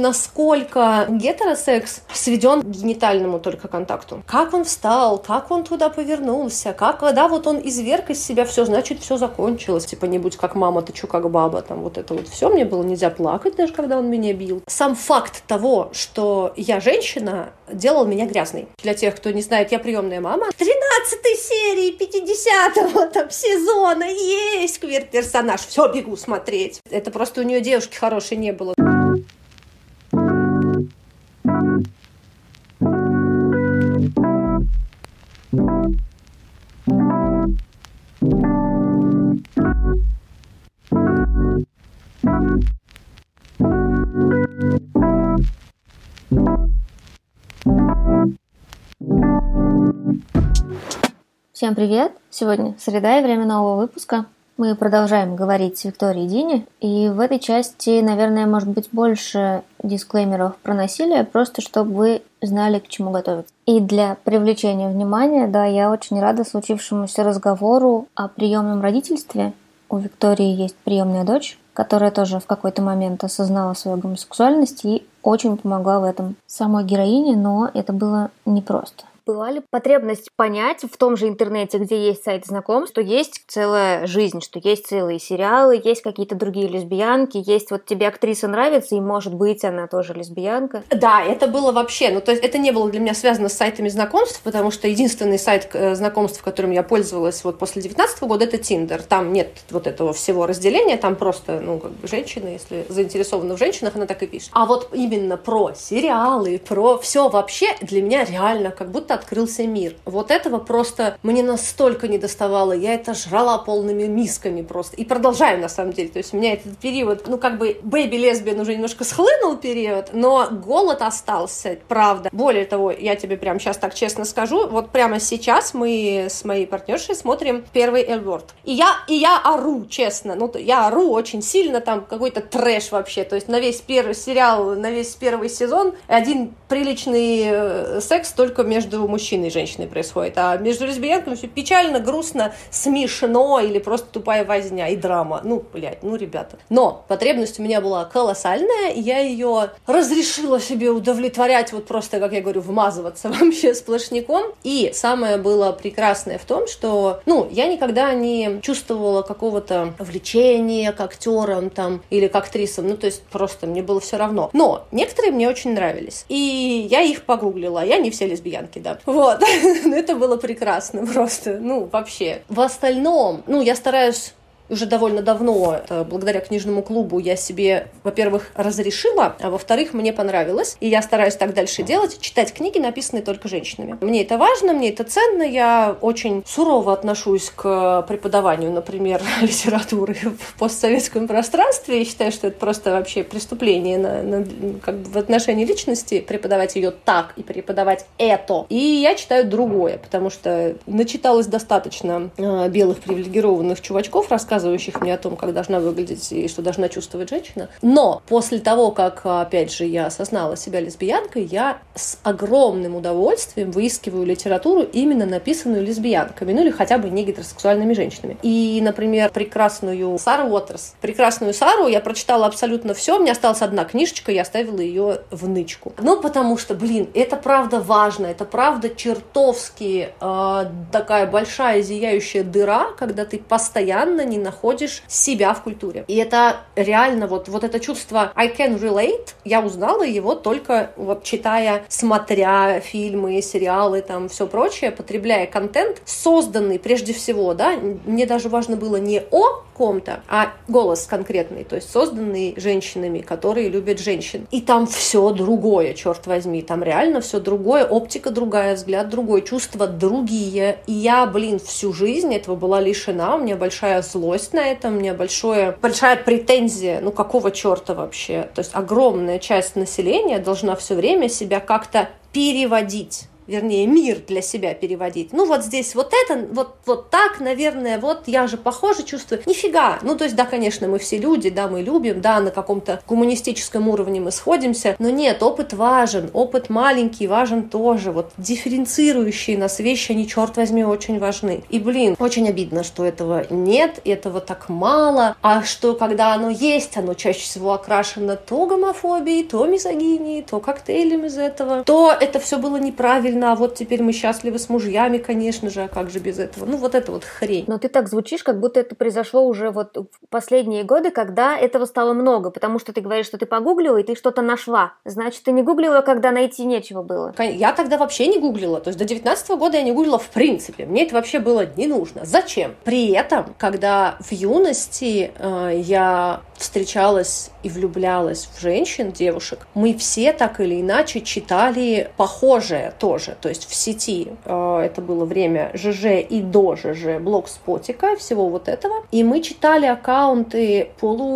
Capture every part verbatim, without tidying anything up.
насколько гетеросекс сведен к генитальному только контакту. Как он встал, как он туда повернулся, как, когда вот он изверг из себя все, значит, все закончилось. Типа, не будь как мама, ты чё как баба, там вот это вот все. Мне было нельзя плакать даже, когда он меня бил. Сам факт того, что я женщина, делал меня грязной. Для тех, кто не знает, я приемная мама. тринадцатой серии пятидесятого там сезона есть квир-персонаж. Все, бегу смотреть. Это просто у нее девушки хорошей не было. Всем привет! Сегодня среда и время нового выпуска. Мы продолжаем говорить с Викторией Дини, и в этой части, наверное, может быть больше дисклеймеров про насилие, просто чтобы вы знали, к чему готовиться. И для привлечения внимания, да, я очень рада случившемуся разговору о приемном родительстве. У Виктории есть приемная дочь, которая тоже в какой-то момент осознала свою гомосексуальность и очень помогла в этом самой героине, но это было непросто. Была ли потребность понять в том же интернете, где есть сайт знакомств, что есть целая жизнь, что есть целые сериалы, есть какие-то другие лесбиянки, есть вот тебе актриса нравится, и может быть она тоже лесбиянка? Да, это было вообще, ну то есть это не было для меня связано с сайтами знакомств, потому что единственный сайт знакомств, которым я пользовалась вот после девятнадцатого года, это Tinder. Там нет вот этого всего разделения, там просто, ну как бы женщина, если заинтересована в женщинах, она так и пишет. А вот именно про сериалы, про все вообще для меня реально как будто открылся мир. Вот этого просто мне настолько не доставало. Я это жрала полными мисками просто. И продолжаю, на самом деле. То есть у меня этот период, ну, как бы бэйби-лесбиян уже немножко схлынул период, но голод остался, правда. Более того, я тебе прямо сейчас так честно скажу, вот прямо сейчас мы с моей партнершей смотрим первый L-Word. И я, и я ору, честно. Ну, я ору очень сильно, там какой-то трэш вообще. То есть на весь первый сериал, на весь первый сезон один приличный секс только между мужчиной и женщиной происходит, а между лесбиянками все печально, грустно, смешно или просто тупая возня и драма. Ну, блядь, ну, ребята. Но потребность у меня была колоссальная, и я ее разрешила себе удовлетворять, вот просто, как я говорю, вмазываться вообще сплошняком. И самое было прекрасное в том, что, ну, я никогда не чувствовала какого-то влечения к актерам там или к актрисам, ну, то есть просто мне было все равно. Но некоторые мне очень нравились, и я их погуглила. Я не все лесбиянки, да. Вот. Это было прекрасно просто. Ну, вообще. В остальном, ну, я стараюсь уже довольно давно, благодаря книжному клубу, я себе, во-первых, разрешила, а во-вторых, мне понравилось. И я стараюсь так дальше делать, читать книги, написанные только женщинами. Мне это важно, мне это ценно. Я очень сурово отношусь к преподаванию, например, литературы в постсоветском пространстве. Я считаю, что это просто вообще преступление на, на, как бы в отношении личности, преподавать ее так и преподавать это. И я читаю другое, потому что начиталось достаточно э, белых привилегированных чувачков, рассказывающих рассказывающих мне о том, как должна выглядеть и что должна чувствовать женщина. Но после того, как, опять же, я осознала себя лесбиянкой, я с огромным удовольствием выискиваю литературу, именно написанную лесбиянками, ну или хотя бы не гетеросексуальными женщинами. И, например, прекрасную Сару Уотерс. Прекрасную Сару я прочитала абсолютно все, у меня осталась одна книжечка, я оставила ее в нычку. Ну, потому что, блин, это правда важно, это правда чертовски э, такая большая зияющая дыра, когда ты постоянно не находишь себя в культуре. И это реально вот, вот это чувство I can relate, я узнала его только вот читая, смотря фильмы, сериалы, там все прочее, потребляя контент, созданный прежде всего, да, мне даже важно было не о ком-то, а голос конкретный, то есть созданный женщинами, которые любят женщин. И там все другое, черт возьми, там реально все другое, оптика другая, взгляд другой, чувства другие. И я, блин, всю жизнь этого была лишена, у меня большая злость на это, у меня большое, большая претензия, ну какого черта вообще? То есть огромная часть населения должна все время себя как-то переводить вернее, мир для себя переводить. Ну, вот здесь вот это, вот, вот так, наверное, вот я же похоже чувствую. Нифига. Ну, то есть, да, конечно, мы все люди, да, мы любим, да, на каком-то гуманистическом уровне мы сходимся, но нет, опыт важен, опыт маленький важен тоже. Вот дифференцирующие нас вещи, они, черт возьми, очень важны. И, блин, очень обидно, что этого нет, этого так мало, а что, когда оно есть, оно чаще всего окрашено то гомофобией, то мизогинией, то коктейлем из этого, то это все было неправильно, а вот теперь мы счастливы с мужьями, конечно же, а как же без этого? Ну, вот это вот хрень. Но ты так звучишь, как будто это произошло уже вот в последние годы, когда этого стало много, потому что ты говоришь, что ты погуглила, и ты что-то нашла. Значит, ты не гуглила, когда найти нечего было. Я тогда вообще не гуглила, то есть до девятнадцатого года я не гуглила в принципе, мне это вообще было не нужно. Зачем? При этом, когда в юности э, я встречалась и влюблялась в женщин, девушек, мы все так или иначе читали похожее тоже, то есть в сети. Это было время ЖЖ и до ЖЖ, блогспотика, всего вот этого. И мы читали аккаунты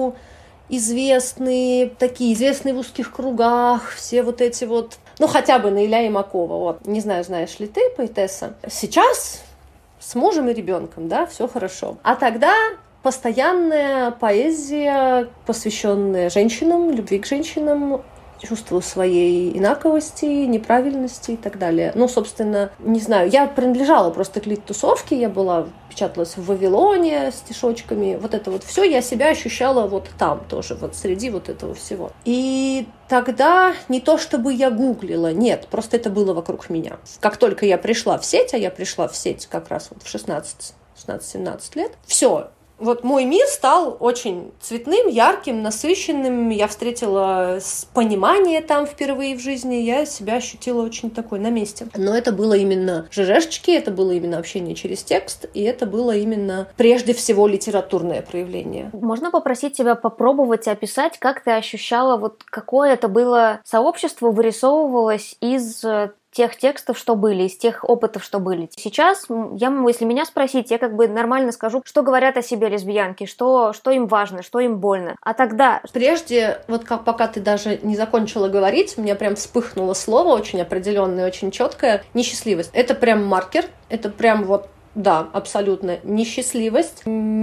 полуизвестные, такие известные в узких кругах, все вот эти вот, ну хотя бы Наиля Имакова, вот. Не знаю, знаешь ли ты, поэтесса. Сейчас с мужем и ребенком, да, все хорошо. А тогда постоянная поэзия, посвященная женщинам, любви к женщинам, чувству своей инаковости, неправильности и так далее. Ну, собственно, не знаю, я принадлежала просто к лит-тусовке, я была, печаталась в Вавилоне стишочками, вот это вот все, я себя ощущала вот там тоже, вот среди вот этого всего. И тогда не то чтобы я гуглила, нет, просто это было вокруг меня. Как только я пришла в сеть, а я пришла в сеть как раз вот в шестнадцать-семнадцать лет, все. Вот мой мир стал очень цветным, ярким, насыщенным. Я встретила понимание там впервые в жизни. Я себя ощутила очень такой на месте. Но это было именно ЖЖшечки, это было именно общение через текст, и это было именно прежде всего литературное проявление. Можно попросить тебя попробовать описать, как ты ощущала, вот какое это было сообщество, вырисовывалось из тех текстов, что были, из тех опытов, что были. Сейчас, я, если меня спросить, я как бы нормально скажу, что говорят о себе лесбиянки, что, что им важно, что им больно. А тогда... Прежде, вот как, пока ты даже не закончила говорить, у меня прям вспыхнуло слово очень определенное, очень четкое. Несчастливость. Это прям маркер, это прям вот да, абсолютно. Несчастливость,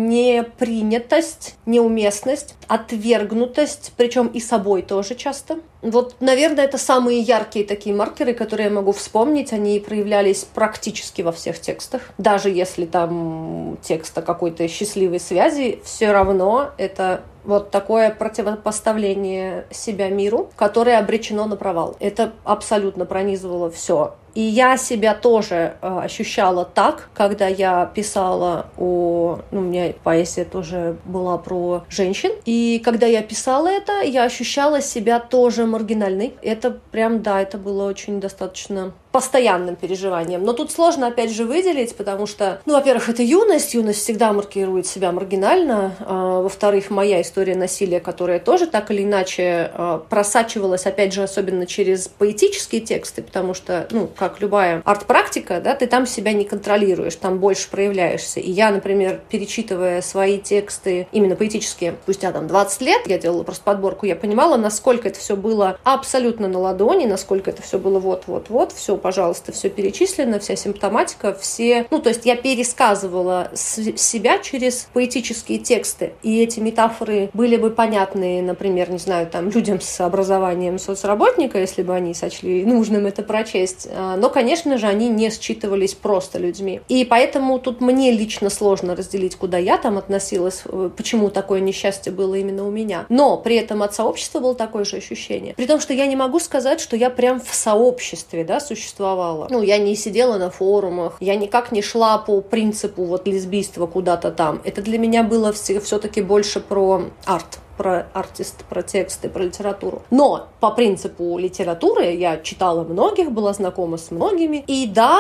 непринятость, неуместность, отвергнутость, причем и собой тоже часто. Вот, наверное, это самые яркие такие маркеры, которые я могу вспомнить. Они проявлялись практически во всех текстах. Даже если там текст о какой-то счастливой связи, все равно это вот такое противопоставление себя миру, которое обречено на провал. Это абсолютно пронизывало все. И я себя тоже э, ощущала так, когда я писала о... Ну, у меня поэзия тоже была про женщин. И когда я писала это, я ощущала себя тоже маргинальной. Это прям, да, это было очень достаточно постоянным переживанием. Но тут сложно, опять же, выделить, потому что, ну, во-первых, это юность. Юность всегда маркирует себя маргинально. А, во-вторых, моя история насилия, которая тоже так или иначе а, просачивалась, опять же, особенно через поэтические тексты, потому что, ну, как любая арт-практика, да, ты там себя не контролируешь, там больше проявляешься. И я, например, перечитывая свои тексты, именно поэтические, спустя там двадцать лет, я делала просто подборку, я понимала, насколько это все было абсолютно на ладони, насколько это все было вот-вот-вот, все, пожалуйста, все перечислено, вся симптоматика, все... Ну, то есть я пересказывала себя через поэтические тексты, и эти метафоры были бы понятны, например, не знаю, там, людям с образованием соцработника, если бы они сочли нужным это прочесть, но, конечно же, они не считывались просто людьми. И поэтому тут мне лично сложно разделить, куда я там относилась, почему такое несчастье было именно у меня. Но при этом от сообщества было такое же ощущение. При том, что я не могу сказать, что я прям в сообществе, да, существовала. Ну, я не сидела на форумах, я никак не шла по принципу вот лесбийства куда-то там. Это для меня было все-таки больше про арт. Про артист, про тексты, про литературу. Но по принципу литературы я читала многих, была знакома с многими. И да,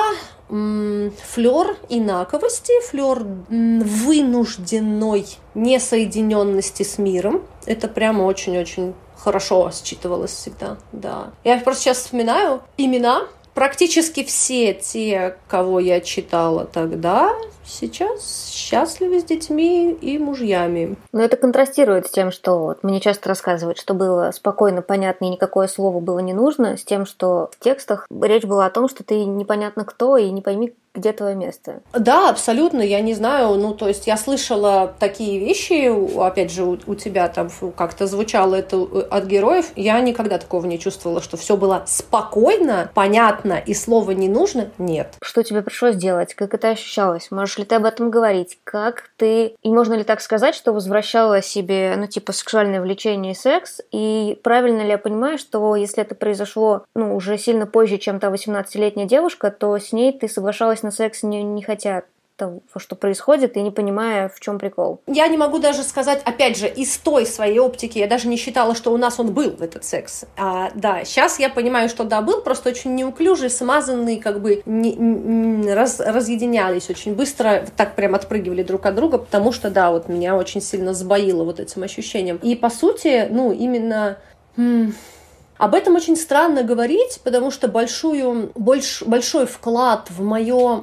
м- флёр инаковости, флёр м- вынужденной несоединенности с миром. Это прямо очень-очень хорошо считывалось всегда, да. Я просто сейчас вспоминаю имена. Практически все те, кого я читала тогда, сейчас счастливы с детьми и мужьями. Но это контрастирует с тем, что вот мне часто рассказывают, что было спокойно, понятно и никакое слово было не нужно, с тем, что в текстах речь была о том, что ты непонятно кто и не пойми, где твое место. Да, абсолютно, я не знаю, ну, то есть я слышала такие вещи, опять же, у, у тебя там как-то звучало это от героев, я никогда такого не чувствовала, что все было спокойно, понятно и слова не нужно, нет. Что тебе пришлось делать, как это ощущалось, можешь ли ты об этом говорить, как ты, и можно ли так сказать, что возвращала себе, ну, типа, сексуальное влечение и секс, и правильно ли я понимаю, что если это произошло, ну, уже сильно позже, чем та восемнадцатилетняя девушка, то с ней ты соглашалась на секс не, не хотя того, что происходит, и не понимая, в чем прикол. Я не могу даже сказать, опять же, из той своей оптики, я даже не считала, что у нас он был, этот секс. А, да, сейчас я понимаю, что да, был, просто очень неуклюжий, смазанный, как бы не, не, раз, разъединялись очень быстро, так прям отпрыгивали друг от друга, потому что, да, вот меня очень сильно сбоило вот этим ощущением. И, по сути, ну, именно... М- Об этом очень странно говорить, потому что большую, больш, большой вклад в, моё,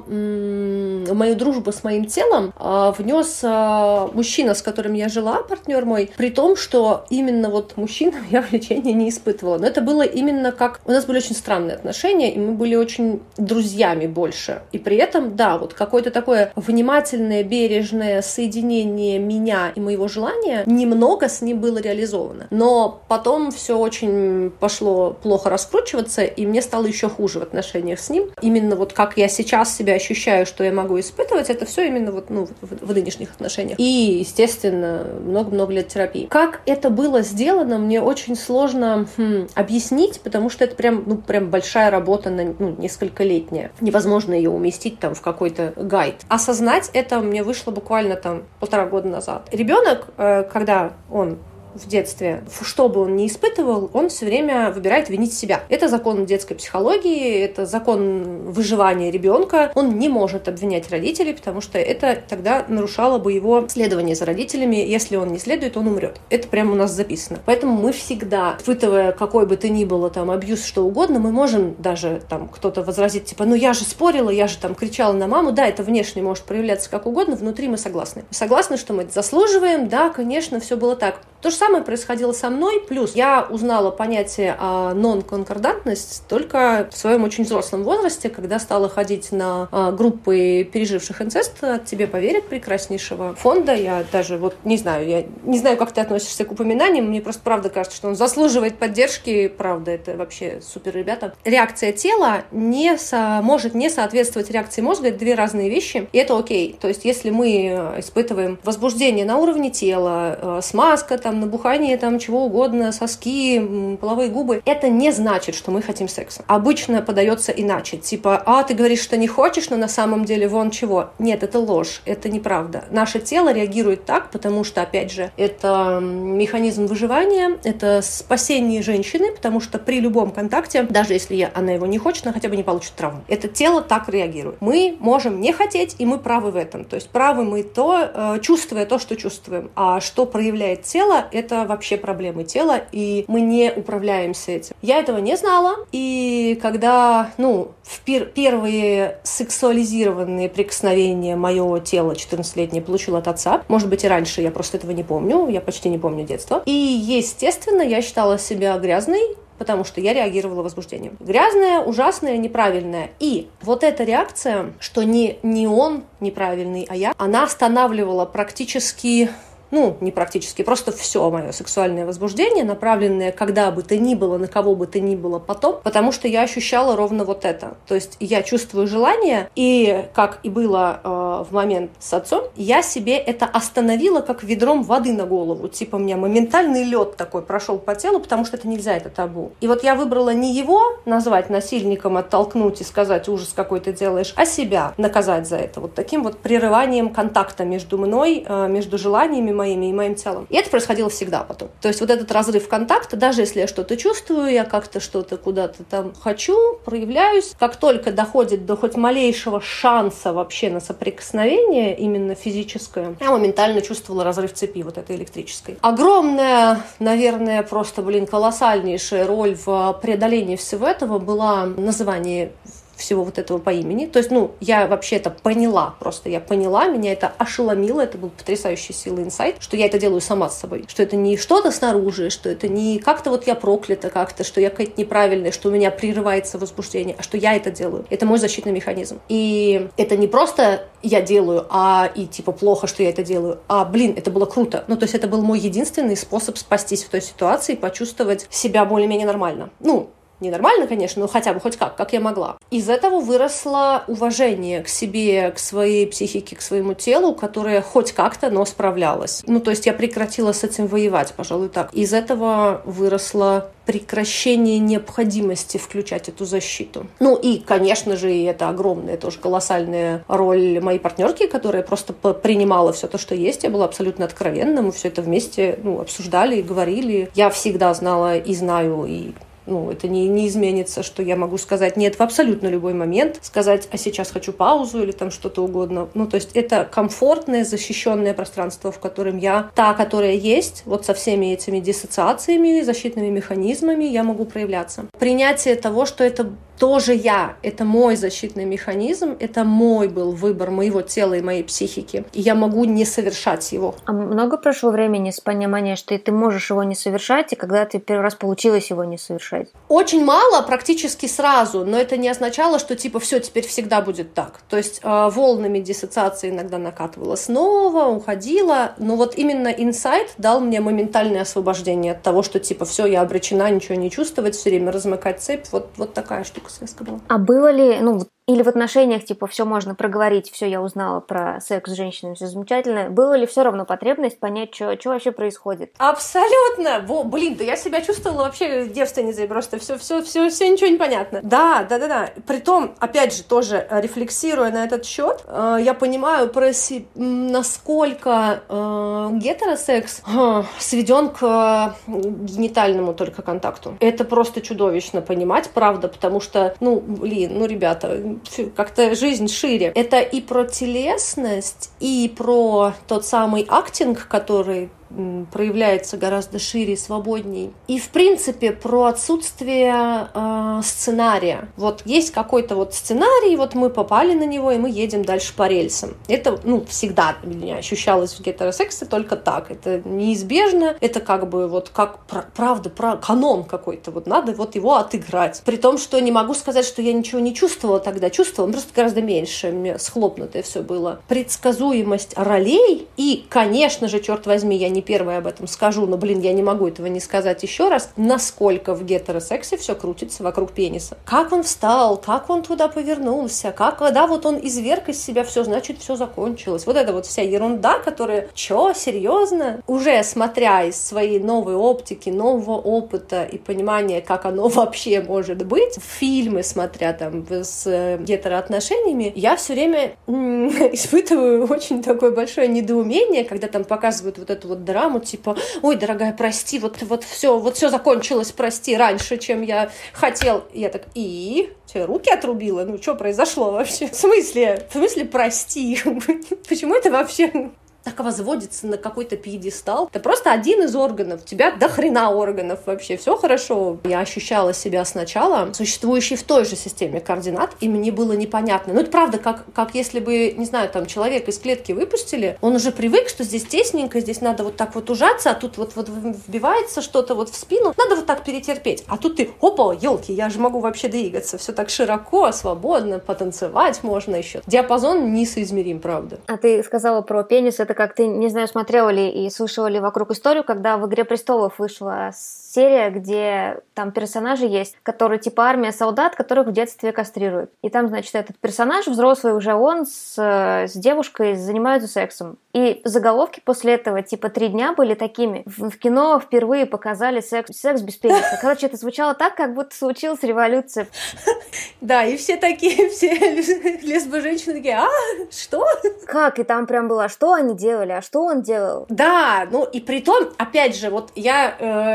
в мою дружбу с моим телом э, внес э, мужчина, с которым я жила, партнер мой, при том, что именно вот мужчинам я влечения не испытывала. Но это было именно как... У нас были очень странные отношения, и мы были очень друзьями больше. И при этом, да, вот какое-то такое внимательное, бережное соединение меня и моего желания немного с ним было реализовано. Но потом все очень... пошло плохо раскручиваться, и мне стало еще хуже в отношениях с ним. Именно вот как я сейчас себя ощущаю, что я могу испытывать, это все именно вот, ну, в, в нынешних отношениях. И, естественно, много-много лет терапии. Как это было сделано, мне очень сложно хм, объяснить, потому что это прям, ну, прям большая работа, на, ну, нескольколетняя. Невозможно ее уместить там в какой-то гайд. Осознать это мне вышло буквально там полтора года назад. Ребенок, когда он в детстве, что бы он ни испытывал, он все время выбирает винить себя. Это закон детской психологии, это закон выживания ребенка. Он не может обвинять родителей, потому что это тогда нарушало бы его следование за родителями. Если он не следует, он умрет. Это прямо у нас записано. Поэтому мы всегда, испытывая какой бы то ни было там абьюз, что угодно, мы можем даже там кто-то возразить, типа, ну я же спорила, я же там кричала на маму. Да, это внешне может проявляться как угодно, внутри мы согласны. Мы согласны, что мы это заслуживаем, да, конечно, все было так. То же самое происходило со мной, плюс я узнала понятие о нон-конкордантность только в своем очень взрослом возрасте, когда стала ходить на а, группы переживших инцест от «Тебе поверят» прекраснейшего фонда. Я даже вот не знаю, я не знаю, как ты относишься к упоминаниям, мне просто правда кажется, что он заслуживает поддержки, правда, это вообще супер ребята. Реакция тела не со... может не соответствовать реакции мозга, это две разные вещи, и это окей. То есть если мы испытываем возбуждение на уровне тела, смазка, там, набухание там чего угодно, соски, половые губы, это не значит, что мы хотим секса. Обычно подается иначе. Типа, а, ты говоришь, что не хочешь, но на самом деле вон чего. Нет, это ложь, это неправда. Наше тело реагирует так, потому что, опять же, это механизм выживания, это спасение женщины, потому что при любом контакте, даже если я, она его не хочет, она хотя бы не получит травму. Это тело так реагирует. Мы можем не хотеть, и мы правы в этом. То есть правы мы то, чувствуя то, что чувствуем. А что проявляет тело, это вообще проблемы тела, и мы не управляемся этим. Я этого не знала, и когда, ну, в пер- первые сексуализированные прикосновения мое тело четырнадцатилетнее получило от отца, может быть и раньше, я просто этого не помню, я почти не помню детства, и, естественно, я считала себя грязной, потому что я реагировала возбуждением. Грязная, ужасная, неправильная. И вот эта реакция, что не, не он неправильный, а я, она останавливала практически... Ну, не практически, просто все мое сексуальное возбуждение, направленное когда бы то ни было, на кого бы то ни было потом, потому что я ощущала ровно вот это. То есть я чувствую желание, и, как и было э, в момент с отцом, я себе это остановила как ведром воды на голову. Типа у меня моментальный лед такой прошел по телу, потому что это нельзя, это табу. И вот я выбрала не его назвать насильником, оттолкнуть и сказать ужас какой ты делаешь, а себя наказать за это. Вот таким вот прерыванием контакта между мной, э, между желаниями моими и моим телом. И это происходило всегда потом. То есть вот этот разрыв контакта, даже если я что-то чувствую, я как-то что-то куда-то там хочу, проявляюсь, как только доходит до хоть малейшего шанса вообще на соприкосновение, именно физическое, я моментально чувствовала разрыв цепи вот этой электрической. Огромная, наверное, просто, блин, колоссальнейшая роль в преодолении всего этого была называние всего вот этого по имени. То есть, ну, я вообще это поняла просто. Я поняла, меня это ошеломило. Это был потрясающий силы инсайт, что я это делаю сама с собой. Что это не что-то снаружи, что это не как-то вот я проклята как-то, что я какая-то неправильная, что у меня прерывается возбуждение, а что я это делаю. Это мой защитный механизм. И это не просто я делаю, а и типа плохо, что я это делаю, а, блин, это было круто. Ну, то есть это был мой единственный способ спастись в той ситуации и почувствовать себя более-менее нормально. Ну, не нормально, конечно, но хотя бы хоть как, как я могла. Из этого выросло уважение к себе, к своей психике, к своему телу, которое хоть как-то, но справлялось. Ну, то есть я прекратила с этим воевать, пожалуй, так. Из этого выросло прекращение необходимости включать эту защиту. Ну и, конечно же, и это огромная, тоже колоссальная роль моей партнерки, которая просто принимала все то, что есть. Я была абсолютно откровенна, мы все это вместе ну, обсуждали и говорили. Я всегда знала и знаю, и ну, это не, не изменится, что я могу сказать нет в абсолютно любой момент, сказать, а сейчас хочу паузу или там что-то угодно. Ну, то есть это комфортное, защищенное пространство, в котором я, та, которая есть, вот со всеми этими диссоциациями, защитными механизмами я могу проявляться. Принятие того, что это тоже я, это мой защитный механизм, это мой был выбор моего тела и моей психики, и я могу не совершать его. А много прошло времени с понимания, что ты можешь его не совершать, и когда ты первый раз получилось его не совершать? Очень мало, практически сразу, но это не означало, что типа все, теперь всегда будет так. То есть э, волнами диссоциации иногда накатывала снова, уходила, но вот именно инсайт дал мне моментальное освобождение от того, что типа все, я обречена ничего не чувствовать, все время размыкать цепь, вот, вот такая штука. Связка была. А было ли, ну, или в отношениях, типа, все можно проговорить, все я узнала про секс с женщинами, все замечательно. Было ли все равно потребность понять, что вообще происходит? Абсолютно! Во, блин, да я себя чувствовала вообще девственницей, просто все, все, все, все ничего не понятно. Да, да, да, да. Притом, опять же, тоже рефлексируя на этот счет, э, я понимаю про си... насколько э, гетеросекс э, сведен к э, генитальному только контакту. Это просто чудовищно понимать, правда, потому что, ну, блин, ну, ребята, как-то жизнь шире. Это и про телесность, и про тот самый актинг, который проявляется гораздо шире и свободней. И, в принципе, про отсутствие э, сценария. Вот есть какой-то вот сценарий, вот мы попали на него, и мы едем дальше по рельсам. Это, ну, всегда у меня ощущалось в гетеросексе только так. Это неизбежно. Это как бы вот как, правда, про канон какой-то. Вот надо вот его отыграть. При том, что не могу сказать, что я ничего не чувствовала тогда. Чувствовала, просто гораздо меньше. Мне схлопнутое все было. Предсказуемость ролей и, конечно же, черт возьми, я не первая об этом скажу, но, блин, я не могу этого не сказать еще раз, насколько в гетеросексе все крутится вокруг пениса. Как он встал, как он туда повернулся, как, да, вот он изверг из себя все, значит, все закончилось. Вот это вот вся ерунда, которая, чё, серьезно? Уже смотря из своей новой оптики, нового опыта и понимания, как оно вообще может быть, фильмы смотря там с гетероотношениями, я все время м- испытываю очень такое большое недоумение, когда там показывают вот эту вот драму, типа, ой, дорогая, прости, вот, вот все, вот все закончилось, прости, раньше, чем я хотел. И я так, и? Тебе руки отрубила? Ну, что произошло вообще? В смысле? В смысле, прости? Почему это вообще так возводится на какой-то пьедестал? Это просто один из органов. У тебя до хрена органов вообще. Все хорошо. Я ощущала себя сначала существующей в той же системе координат, и мне было непонятно. Ну, это правда, как, как если бы, не знаю, там, человек из клетки выпустили, он уже привык, что здесь тесненько, здесь надо вот так вот ужаться, а тут вот, вот вбивается что-то вот в спину, надо вот так перетерпеть. А тут ты, опа, елки, я же могу вообще двигаться. Все так широко, свободно, потанцевать можно еще. Диапазон несоизмерим, правда. А ты сказала про пенис, это как ты, не знаю, смотрела ли и слышала ли вокруг историю, когда в «Игре престолов» вышла серия, где там персонажи есть, которые типа армия солдат, которых в детстве кастрируют. И там, значит, этот персонаж, взрослый уже он, с, с девушкой занимаются сексом. И заголовки после этого, типа, три дня были такими. В, в кино впервые показали секс, секс без пениса. Короче, это звучало так, как будто случилась революция. Да, и все такие, все лесбо-женщины такие, а, что? Как? И там прям было, а что они делали, а что он делал? Да, ну и при том, опять же, вот я... Э,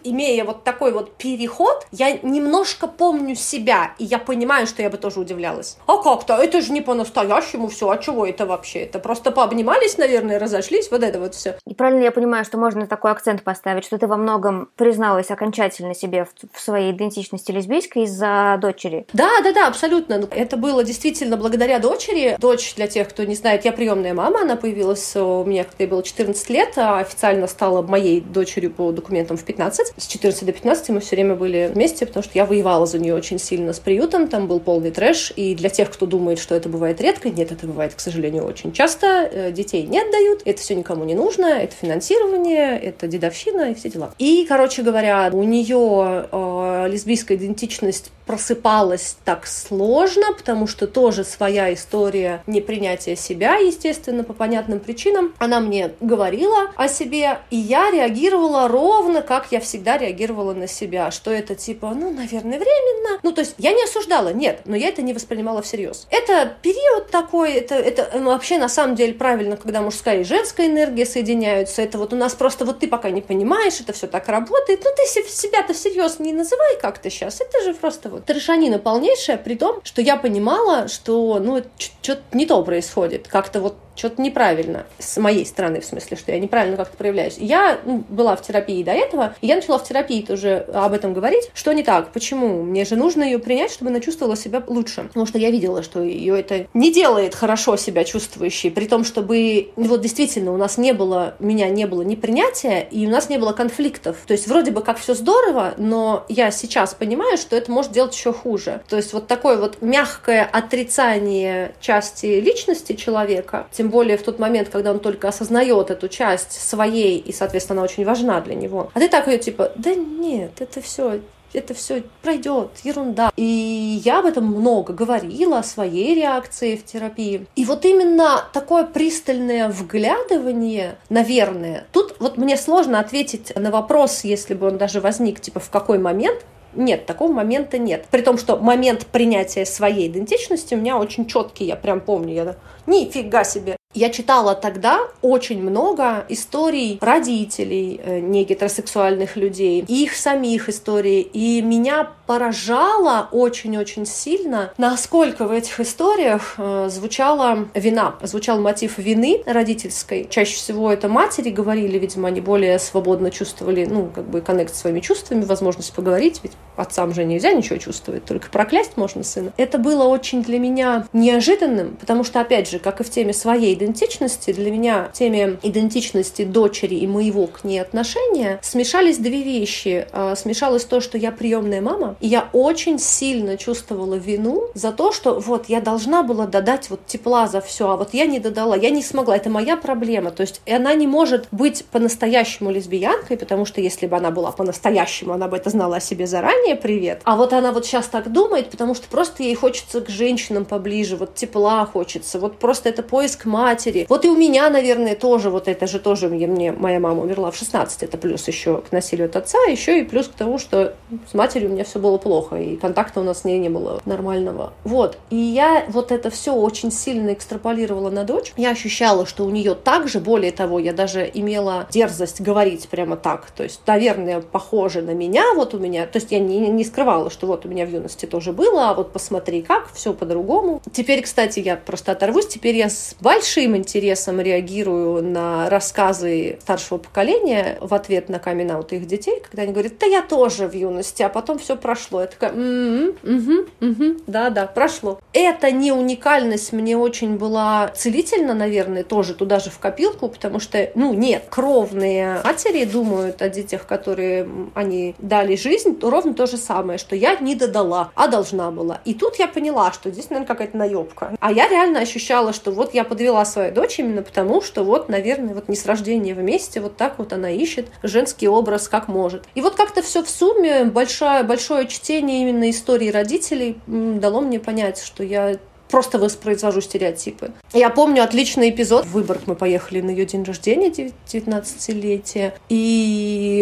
имея вот такой вот переход, я немножко помню себя, и я понимаю, что я бы тоже удивлялась. А как-то? Это же не по-настоящему все. А чего это вообще? Это просто пообнимались, наверное, разошлись, вот это вот все. И правильно я понимаю, что можно такой акцент поставить, что ты во многом призналась окончательно себе в, в своей идентичности лесбийской из-за дочери? Да, да, да, абсолютно. Это было действительно благодаря дочери. Дочь, для тех, кто не знает, я приемная мама, она появилась у меня, когда ей было четырнадцать лет, а официально стала моей дочерью по документам в пятнадцать. С четырнадцати до пятнадцати мы все время были вместе, потому что я воевала за нее очень сильно с приютом, там был полный трэш, и для тех, кто думает, что это бывает редко, нет, это бывает, к сожалению, очень часто, детей не отдают, это все никому не нужно, это финансирование, это дедовщина и все дела. И, короче говоря, у нее э, лесбийская идентичность просыпалась так сложно, потому что тоже своя история непринятия себя, естественно, по понятным причинам. Она мне говорила о себе, и я реагировала ровно, как я всегда реагировала на себя, что это типа, ну, наверное, временно. Ну, то есть я не осуждала, нет, но я это не воспринимала всерьез. Это период такой, это, это ну, вообще на самом деле правильно, когда мужская и женская энергия соединяются. Это вот у нас просто вот ты пока не понимаешь, это все так работает. Ну, ты себя-то всерьез не называй как-то сейчас. Это же просто вот трешанина полнейшая, при том, что я понимала, что, ну, что-то не то происходит. Как-то вот что-то неправильно с моей стороны, в смысле, что я неправильно как-то проявляюсь. Я ну, была в терапии до этого, и я начала в терапии тоже об этом говорить, что не так, почему, мне же нужно ее принять, чтобы она чувствовала себя лучше, потому что я видела, что ее это не делает хорошо себя чувствующей, при том, чтобы, вот действительно, у нас не было, у меня не было непринятия, и у нас не было конфликтов, то есть вроде бы как все здорово, но я сейчас понимаю, что это может делать еще хуже, то есть вот такое вот мягкое отрицание части личности человека, тем Тем более в тот момент, когда он только осознает эту часть своей, и, соответственно, она очень важна для него. А ты так ее типа, да нет, это все, это все пройдет, ерунда. И я об этом много говорила, о своей реакции в терапии. И вот именно такое пристальное вглядывание, наверное, тут вот мне сложно ответить на вопрос, если бы он даже возник, типа, в какой момент. Нет, такого момента нет. При том, что момент принятия своей идентичности у меня очень четкий, я прям помню, я нифига себе. Я читала тогда очень много историй родителей негетеросексуальных людей, их самих историй, и меня поражало очень-очень сильно, насколько в этих историях э, звучала вина, звучал мотив вины родительской. Чаще всего это матери говорили, видимо, они более свободно чувствовали, ну, как бы коннект с своими чувствами, возможность поговорить, ведь отцам же нельзя ничего чувствовать, только проклясть можно сына. Это было очень для меня неожиданным, потому что, опять же, как и в теме своей идентичности, для меня в теме идентичности дочери и моего к ней отношения смешались две вещи. Смешалось то, что я приемная мама, и я очень сильно чувствовала вину за то, что вот я должна была додать вот тепла за все, а вот я не додала, я не смогла, это моя проблема. То есть она не может быть по-настоящему лесбиянкой, потому что если бы она была по-настоящему, она бы это знала о себе заранее, привет. А вот она вот сейчас так думает, потому что просто ей хочется к женщинам поближе, вот тепла хочется, вот просто это поиск матери. Вот и у меня, наверное, тоже, вот это же тоже, мне моя мама умерла в шестнадцать, это плюс еще к насилию от отца, еще и плюс к тому, что с матерью у меня все было плохо, и контакта у нас с ней не было нормального. Вот. И я вот это все очень сильно экстраполировала на дочь. Я ощущала, что у нее также, более того, я даже имела дерзость говорить прямо так. То есть, наверное, похоже на меня, вот у меня, то есть я не, не скрывала, что вот у меня в юности тоже было, а вот посмотри как, все по-другому. Теперь, кстати, я просто оторвусь, теперь я с большим интересом реагирую на рассказы старшего поколения в ответ на камин-аут их детей, когда они говорят, да я тоже в юности, а потом все прошло. Я такая, м-м, угу, угу, да-да, прошло. Эта не уникальность мне очень была целительна, наверное, тоже туда же в копилку, потому что, ну, нет, кровные матери думают о детях, которые они дали жизнь, то ровно то же самое, что я не додала, а должна была. И тут я поняла, что здесь, наверное, какая-то наебка. А я реально ощущала, что вот я подвела свою дочь именно потому, что вот, наверное, вот не с рождения вместе, вот так вот она ищет женский образ как может. И вот как-то все в сумме, большое, большое чтение именно истории родителей дало мне понять, что я просто воспроизвожу стереотипы. Я помню отличный эпизод. В Выборг мы поехали на ее день рождения, девятнадцатилетие, и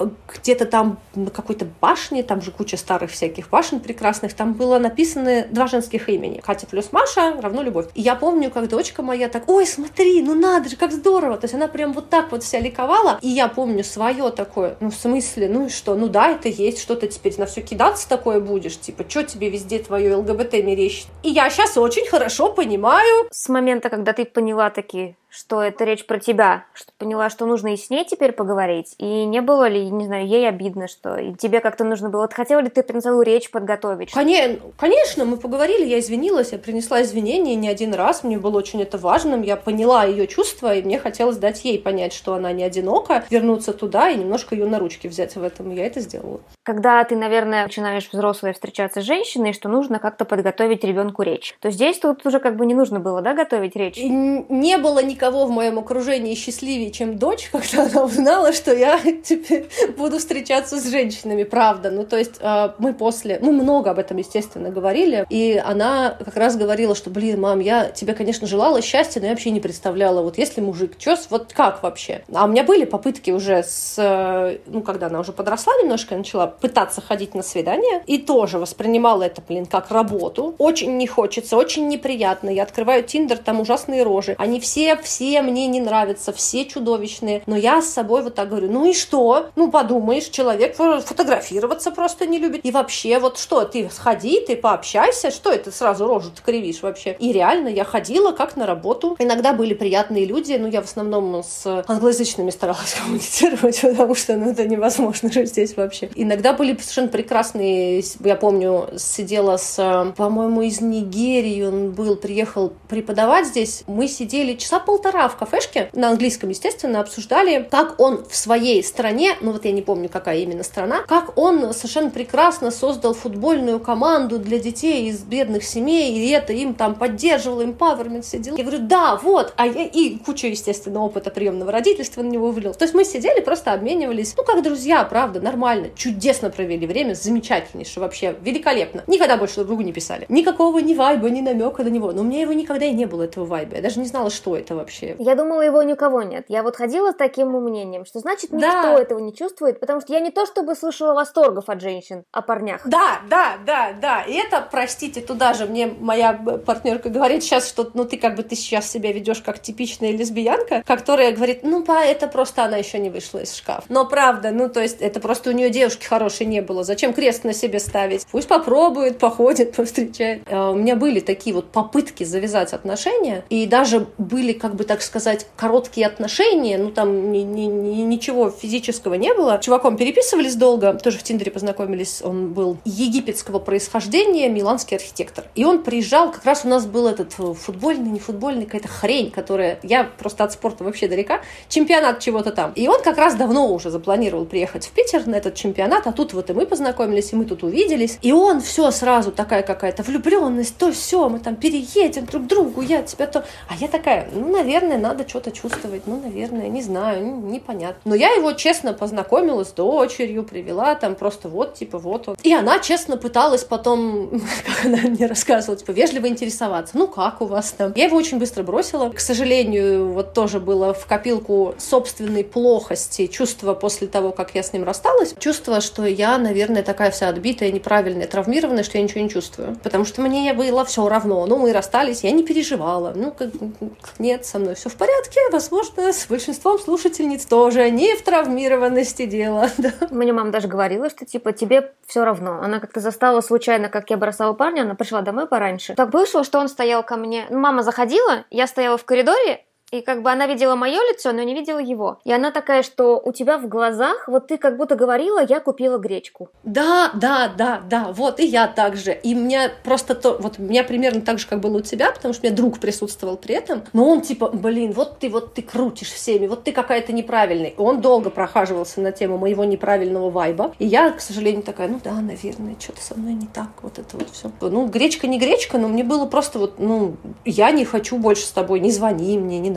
где-то там на какой-то башне, там же куча старых всяких башен прекрасных, там было написано два женских имени. Катя плюс Маша равно любовь. И я помню, как дочка моя так: ой, смотри, ну надо же, как здорово. То есть она прям вот так вот вся ликовала. И я помню свое такое, ну в смысле, ну и что, ну да, это есть, что ты теперь на все кидаться такое будешь, типа, что тебе везде твое ЛГБТ мерещит. И я сейчас очень хорошо понимаю. С момента, когда ты поняла таки, что это речь про тебя, что поняла, что нужно и с ней теперь поговорить, и не было ли, не знаю, ей обидно, что и тебе как-то нужно было, вот хотела ли ты целую речь подготовить? Конечно, конечно, мы поговорили, я извинилась, я принесла извинения не один раз, мне было очень это важным, я поняла ее чувства, и мне хотелось дать ей понять, что она не одинока, вернуться туда и немножко ее на ручки взять в этом, и я это сделала. Когда ты, наверное, начинаешь взрослой встречаться с женщиной, что нужно как-то подготовить ребенку речь, то здесь тут уже как бы не нужно было, да, готовить речь? И не было никого в моем окружении счастливее, чем дочь, когда она узнала, что я теперь буду встречаться с женщинами, правда. Ну, то есть мы после, ну, много об этом, естественно, говорили, и она как раз говорила, что, блин, мам, я тебе, конечно, желала счастья, но я вообще не представляла, вот если мужик, чё, вот как вообще? А у меня были попытки уже с, ну, когда она уже подросла немножко, начала пытаться ходить на свидания, и тоже воспринимала это, блин, как работу. Очень не хочется, очень неприятно. Я открываю Тиндер, там ужасные рожи. Они все, все мне не нравятся, все чудовищные. Но я с собой вот так говорю: ну и что? Ну, подумаешь, человек фотографироваться просто не любит. И вообще, вот что, ты сходи, ты пообщайся, что это сразу рожу-то кривишь вообще? И реально, я ходила как на работу. Иногда были приятные люди, но я в основном с англоязычными старалась коммуницировать, потому что, ну, это невозможно же здесь вообще. Иногда были совершенно прекрасные, я помню, сидела с, по-моему, из Нигерии, он был, приехал преподавать здесь. Мы сидели часа полтора в кафешке, на английском, естественно, обсуждали, как он в своей стране, ну вот я не помню, какая именно страна, как он совершенно прекрасно создал футбольную команду для детей из бедных семей, и это им там поддерживало, empowerment, все дела. Я говорю: да, вот, а я, и куча, естественно, опыта приемного родительства на него вылил. То есть мы сидели, просто обменивались, ну, как друзья, правда, нормально, чудесно провели время, замечательнейше, вообще великолепно. Никогда больше друг другу не писали. Никакого ни вайба, ни намека на него. Но у меня его никогда и не было, этого вайба. Я даже не знала, что это вообще. Я думала, его ни у кого нет. Я вот ходила с таким мнением, что значит никто да. этого не чувствует, потому что я не то чтобы слышала восторгов от женщин, о парнях. Да, да, да, да. И это, простите, туда же мне моя партнерка говорит сейчас, что ну ты как бы ты сейчас себя ведешь как типичная лесбиянка, которая говорит: ну па, это просто она еще не вышла из шкафа. Но правда, ну то есть это просто у нее девушки хорошей не было. Зачем крест на себе ставить? Пусть попробует, походит, повстречает. У меня были такие вот попытки завязать отношения, и даже были, как бы так сказать, короткие отношения, ну там ни, ни, ни, ничего физического не было. С чуваком переписывались долго, тоже в Тиндере познакомились, он был египетского происхождения, миланский архитектор. И он приезжал, как раз у нас был этот футбольный, не футбольный, какая-то хрень, которая, я просто от спорта вообще далека, чемпионат чего-то там. И он как раз давно уже запланировал приехать в Питер на этот чемпионат, а тут вот и мы познакомились, и мы тут увиделись. И он все сразу такая какая-то влюбленность, то все, мы там переедем друг к другу, я тебя то... А я такая: ну, наверное, надо что-то чувствовать, ну, наверное, не знаю, ну, непонятно. Но я его, честно, познакомила с дочерью, привела там просто вот, типа, вот он. И она, честно, пыталась потом, как она мне рассказывала, типа, вежливо интересоваться. Ну, как у вас там? Я его очень быстро бросила. К сожалению, вот тоже было в копилку собственной плохости, чувство после того, как я с ним рассталась, чувство, что я, наверное, такая вся отбитая, неправильная, травмированная, что я ничего не чувствую. Потому что мне было все равно. Ну, мы расстались, я не переживала. Ну, как, нет, со мной все в порядке. Возможно, с большинством слушательниц тоже. Не в травмированности дело. Да. Мне мама даже говорила, что, типа, тебе все равно. Она как-то застала случайно, как я бросала парня, она пришла домой пораньше. Так вышло, что он стоял ко мне. Ну, мама заходила, я стояла в коридоре, и как бы она видела мое лицо, но не видела его. И она такая, что у тебя в глазах, вот ты как будто говорила: я купила гречку. Да, да, да, да, вот, и я так же. И у меня просто то, вот у меня примерно так же, как было у тебя, потому что у меня друг присутствовал при этом, но он типа: блин, вот ты, вот ты крутишь всеми, вот ты какая-то неправильная. И он долго прохаживался на тему моего неправильного вайба. И я, к сожалению, такая: ну да, наверное, что-то со мной не так, вот это вот все. Ну, гречка не гречка, но мне было просто вот, ну, я не хочу больше с тобой, не звони мне, не надо.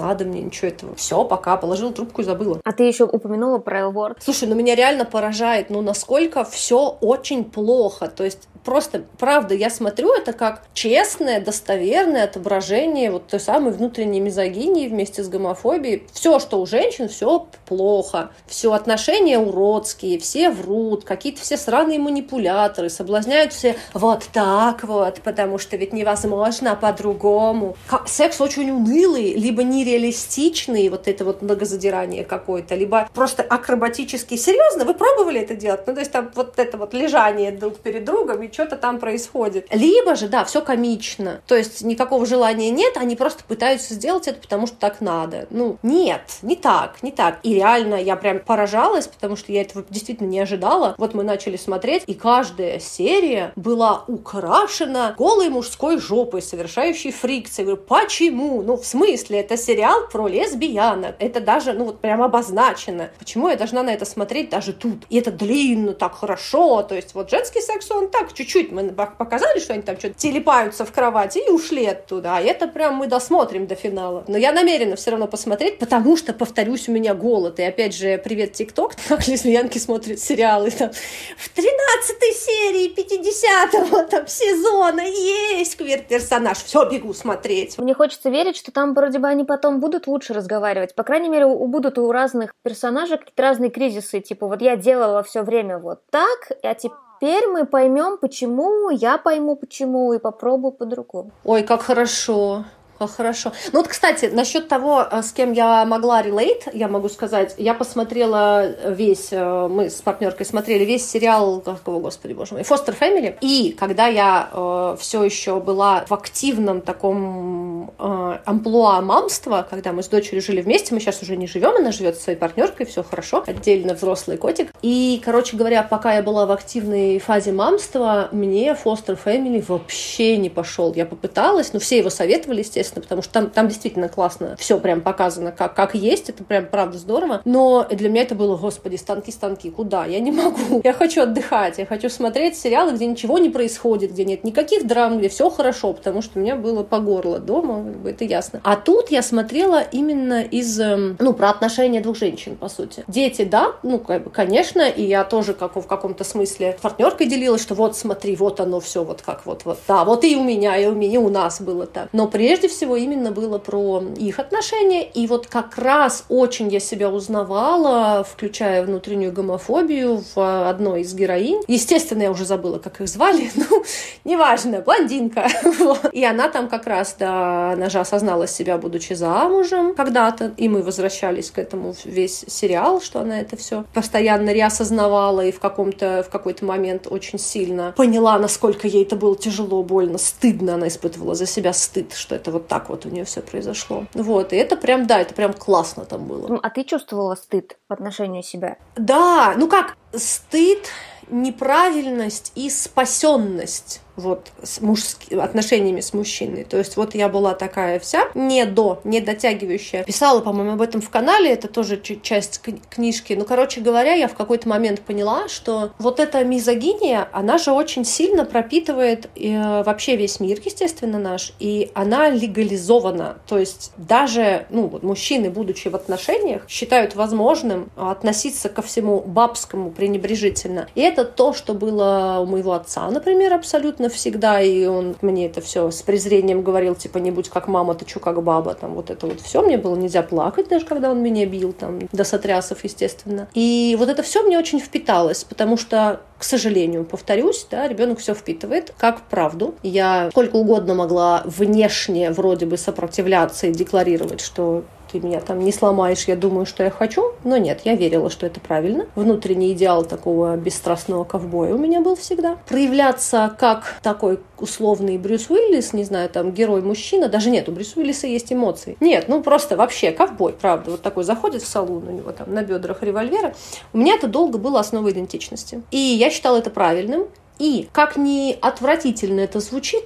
надо мне ничего этого. Все, пока, положила трубку и забыла. А ты еще упомянула про L-Word. Слушай, ну меня реально поражает, ну насколько все очень плохо. То есть просто, правда, я смотрю это как честное, достоверное отображение вот той самой внутренней мизогинии вместе с гомофобией. Все, что у женщин, все плохо. Все отношения уродские, все врут, какие-то все сраные манипуляторы, соблазняют все вот так вот, потому что ведь невозможно по-другому. Секс очень унылый, либо нереалистичный, вот это вот многозадирание какое-то, либо просто акробатический. Серьезно, вы пробовали это делать? Ну, то есть там вот это вот лежание друг перед другом, и что-то там происходит. Либо же, да, все комично. То есть никакого желания нет, они просто пытаются сделать это, потому что так надо. Ну, нет, не так, не так. И реально я прям поражалась, потому что я этого действительно не ожидала. Вот мы начали смотреть, и каждая серия была украшена голой мужской жопой, совершающей фрикции. Я говорю, почему? Ну, в смысле, это сериал про лесбиянок. Это даже, ну, вот прям обозначено. Почему я должна на это смотреть даже тут? И это длинно, так хорошо. То есть вот женский секс, он так, чуть-чуть мы показали, что они там что-то телепаются в кровати и ушли оттуда. А это прям мы досмотрим до финала. Но я намерена все равно посмотреть, потому что, повторюсь, у меня голод. И опять же, привет, ТикТок, как лесбиянки смотрят сериалы. Там, в тринадцатой серии пятидесятого там, сезона есть квир-персонаж. Все, бегу смотреть. Мне хочется верить, что там вроде бы они потом будут лучше разговаривать. По крайней мере, у, будут у разных персонажей какие-то разные кризисы. Типа, вот я делала все время вот так, а теперь Теперь мы поймем, почему, я пойму, почему, и попробую по-другому. Ой, как хорошо. Как хорошо. Ну вот, кстати, насчет того, с кем я могла relate, я могу сказать, я посмотрела весь, мы с партнеркой смотрели весь сериал, какого, господи, боже мой, Foster Family, и когда я э, все еще была в активном таком э, амплуа мамства, когда мы с дочерью жили вместе, мы сейчас уже не живем, она живет со своей партнеркой, все хорошо, отдельно взрослый котик, и, короче говоря, пока я была в активной фазе мамства, мне Foster Family вообще не пошел. Я попыталась, но все его советовали, естественно, потому что там, там действительно классно все прям показано, как, как есть, это прям правда здорово, но для меня это было, господи, станки-станки, куда? Я не могу, я хочу отдыхать, я хочу смотреть сериалы, где ничего не происходит, где нет никаких драм, где все хорошо, потому что у меня было по горло дома, это ясно. А тут я смотрела именно из, ну, про отношения двух женщин, по сути. Дети, да, ну, как бы, конечно, и я тоже как, в каком-то смысле с партнеркой делилась, что вот смотри, вот оно все, вот как вот, вот, да, вот и у меня, и у меня, и у нас было так. Но прежде всего всего именно было про их отношения, и вот как раз очень я себя узнавала, включая внутреннюю гомофобию, в одной из героинь. Естественно, я уже забыла, как их звали, ну, неважно, блондинка. Вот. И она там как раз, да, она же осознала себя, будучи замужем когда-то, и мы возвращались к этому весь сериал, что она это все постоянно реосознавала и в каком-то, в какой-то момент очень сильно поняла, насколько ей это было тяжело, больно, стыдно, она испытывала за себя стыд, что это вот так вот у нее все произошло. Вот, и это прям, да, это прям классно там было. Ну, а ты чувствовала стыд по отношению себя? Да, ну как, стыд, неправильность и спасенность. Вот, с мужскими отношениями с мужчиной. То есть вот я была такая вся, не до, не дотягивающая. Писала, по-моему, об этом в канале, это тоже часть книжки. Ну, короче говоря, я в какой-то момент поняла, что вот эта мизогиния, она же очень сильно пропитывает э, вообще весь мир, естественно, наш, и она легализована. То есть даже, ну, вот мужчины, будучи в отношениях, считают возможным относиться ко всему бабскому пренебрежительно. И это то, что было у моего отца, например, абсолютно всегда, и он мне это все с презрением говорил, типа, не будь как мама, ты чё как баба, там, вот это вот все, мне было нельзя плакать даже, когда он меня бил, там, до сотрясов, естественно. И вот это все мне очень впиталось, потому что, к сожалению, повторюсь, да, ребенок все впитывает, как правду. Я сколько угодно могла внешне вроде бы сопротивляться и декларировать, что ты меня там не сломаешь, я думаю, что я хочу. Но нет, я верила, что это правильно. Внутренний идеал такого бесстрастного ковбоя у меня был всегда. Проявляться как такой условный Брюс Уиллис, не знаю, там, герой-мужчина. Даже нет, у Брюса Уиллиса есть эмоции. Нет, ну просто вообще ковбой, правда. Вот такой заходит в салон, у него там на бедрах револьвера. У меня это долго было основой идентичности. И я считала это правильным. И как ни отвратительно это звучит,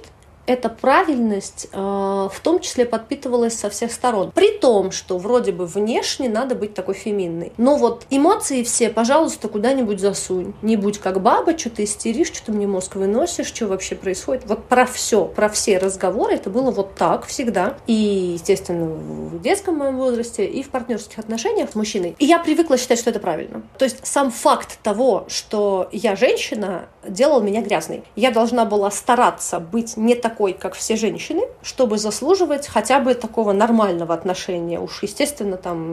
эта правильность э, в том числе подпитывалась со всех сторон. При том, что вроде бы внешне надо быть такой феминной. Но вот эмоции все, пожалуйста, куда-нибудь засунь. Не будь как баба, что ты истеришь, что ты мне мозг выносишь, что вообще происходит. Вот про все, про все разговоры это было вот так всегда. И, естественно, в детском моем возрасте, и в партнерских отношениях с мужчиной. И я привыкла считать, что это правильно. То есть сам факт того, что я женщина, делал меня грязной. Я должна была стараться быть не такой, как все женщины, чтобы заслуживать хотя бы такого нормального отношения. Уж, естественно,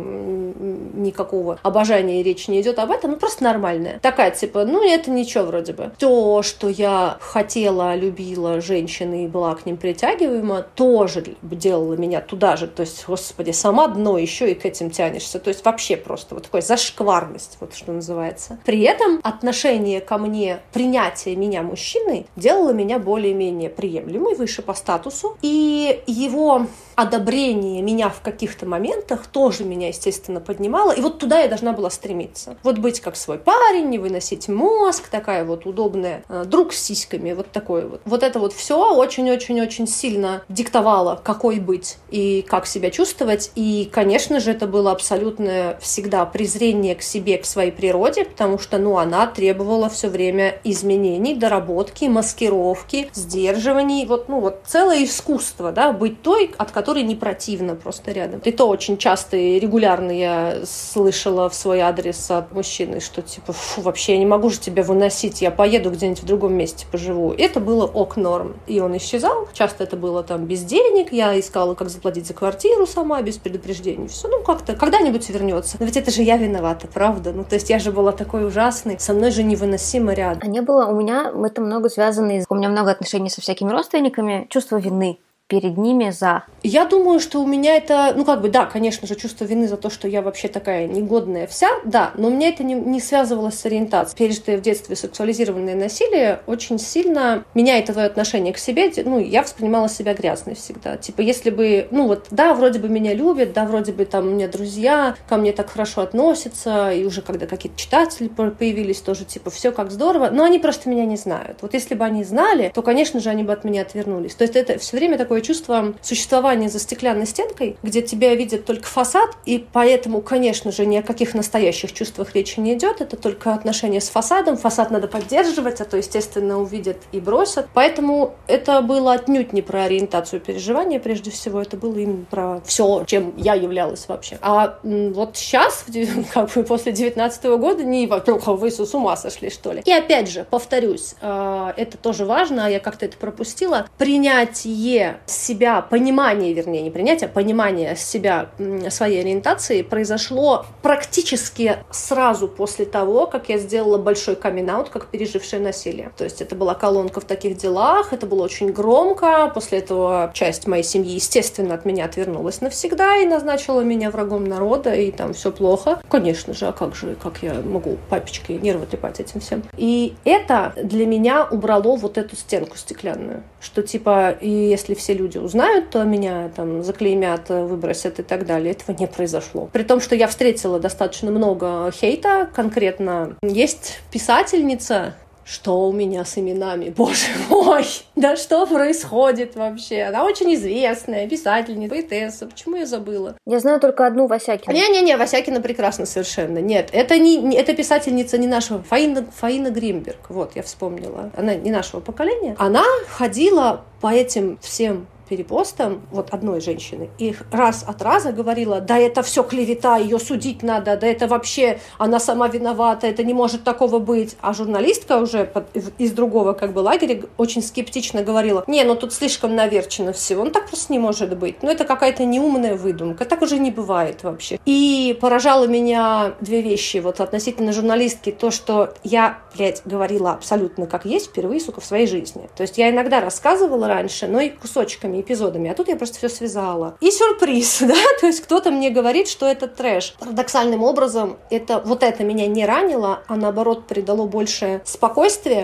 там никакого обожания и речи не идет об этом, ну просто нормальная. Такая, типа, ну это ничего вроде бы. То, что я хотела, любила женщины и была к ним притягиваема, тоже делало меня туда же. То есть, господи, сама дно, еще и к этим тянешься. То есть вообще просто вот такая зашкварность, вот что называется. При этом отношение ко мне, принятие меня мужчиной делало меня более-менее приемлемой, выше по статусу. И его одобрение меня в каких-то моментах тоже меня, естественно, поднимало. И вот туда я должна была стремиться. Вот быть как свой парень, не выносить мозг, такая вот удобная, э, друг с сиськами, вот такой вот. Вот это вот все очень-очень-очень сильно диктовало, какой быть и как себя чувствовать. И, конечно же, это было абсолютное всегда презрение к себе, к своей природе, потому что, ну, она требовала все время изменений, доработки, маскировки, сдерживаний. Вот, ну, вот целое искусство, да, быть той, от которой которой не противно просто рядом. И то очень часто и регулярно я слышала в свой адрес от мужчины, что типа, фу, вообще я не могу же тебя выносить, я поеду где-нибудь в другом месте поживу. Это было ок норм. И он исчезал. Часто это было там без денег, я искала, как заплатить за квартиру сама, без предупреждений. Все, ну как-то, когда-нибудь вернется. Но ведь это же я виновата, правда? Ну то есть я же была такой ужасной, со мной же невыносимо рядом. А не было у меня, это много связано, у меня много отношений со всякими родственниками, чувство вины перед ними за... Я думаю, что у меня это, ну как бы, да, конечно же, чувство вины за то, что я вообще такая негодная вся, да, но у меня это не, не связывалось с ориентацией. Пережитое в детстве сексуализированное насилие очень сильно меняет твое отношение к себе. Ну, я воспринимала себя грязной всегда. Типа, если бы, ну вот, да, вроде бы меня любят, да, вроде бы там у меня друзья, ко мне так хорошо относятся, и уже когда какие-то читатели появились, тоже типа, все как здорово, но они просто меня не знают. Вот если бы они знали, то, конечно же, они бы от меня отвернулись. То есть это все время такое чувство существования за стеклянной стенкой, где тебя видят только фасад, и поэтому, конечно же, ни о каких настоящих чувствах речи не идет, это только отношения с фасадом, фасад надо поддерживать, а то, естественно, увидят и бросят. Поэтому это было отнюдь не про ориентацию переживания, прежде всего, это было именно про все, чем я являлась вообще. А вот сейчас, как бы после девятнадцатого года, не вокруг, вы с ума сошли, что ли. И опять же, повторюсь, это тоже важно, я как-то это пропустила, принятие себя, понимание, вернее, не принятие, а понимание себя, своей ориентации произошло практически сразу после того, как я сделала большой камин-аут, как пережившая насилие. То есть это была колонка в таких делах, это было очень громко. После этого часть моей семьи, естественно, от меня отвернулась навсегда и назначила меня врагом народа, и там все плохо. Конечно же, а как же, как я могу папечке нервы трепать этим всем? И это для меня убрало вот эту стенку стеклянную, что типа, и если все люди узнают, то меня там заклеймят, выбросят и так далее. Этого не произошло. При том, что я встретила достаточно много хейта. Конкретно есть писательница, что у меня с именами, боже мой, да что происходит вообще? Она очень известная, писательница, поэтесса, почему я забыла? Я знаю только одну Васякину. Не-не-не, Васякина прекрасно совершенно. Нет, это не, не это писательница не нашего, Фаина, Фаина Гримберг, вот, я вспомнила. Она не нашего поколения. Она ходила по этим всем перепостом вот одной женщины и раз от раза говорила, да это все клевета, ее судить надо, да это вообще она сама виновата, это не может такого быть. А журналистка уже под, из другого как бы лагеря очень скептично говорила, не, ну тут слишком наверчено всего, ну так просто не может быть, ну это какая-то неумная выдумка, так уже не бывает вообще. И поражало меня две вещи вот относительно журналистки, то, что я, блядь, говорила абсолютно как есть впервые, сука, в своей жизни. То есть я иногда рассказывала раньше, но и кусочками, эпизодами, а тут я просто все связала. И сюрприз, да, то есть кто-то мне говорит, что это трэш. Парадоксальным образом, это, вот это меня не ранило, а наоборот придало больше спокойствия,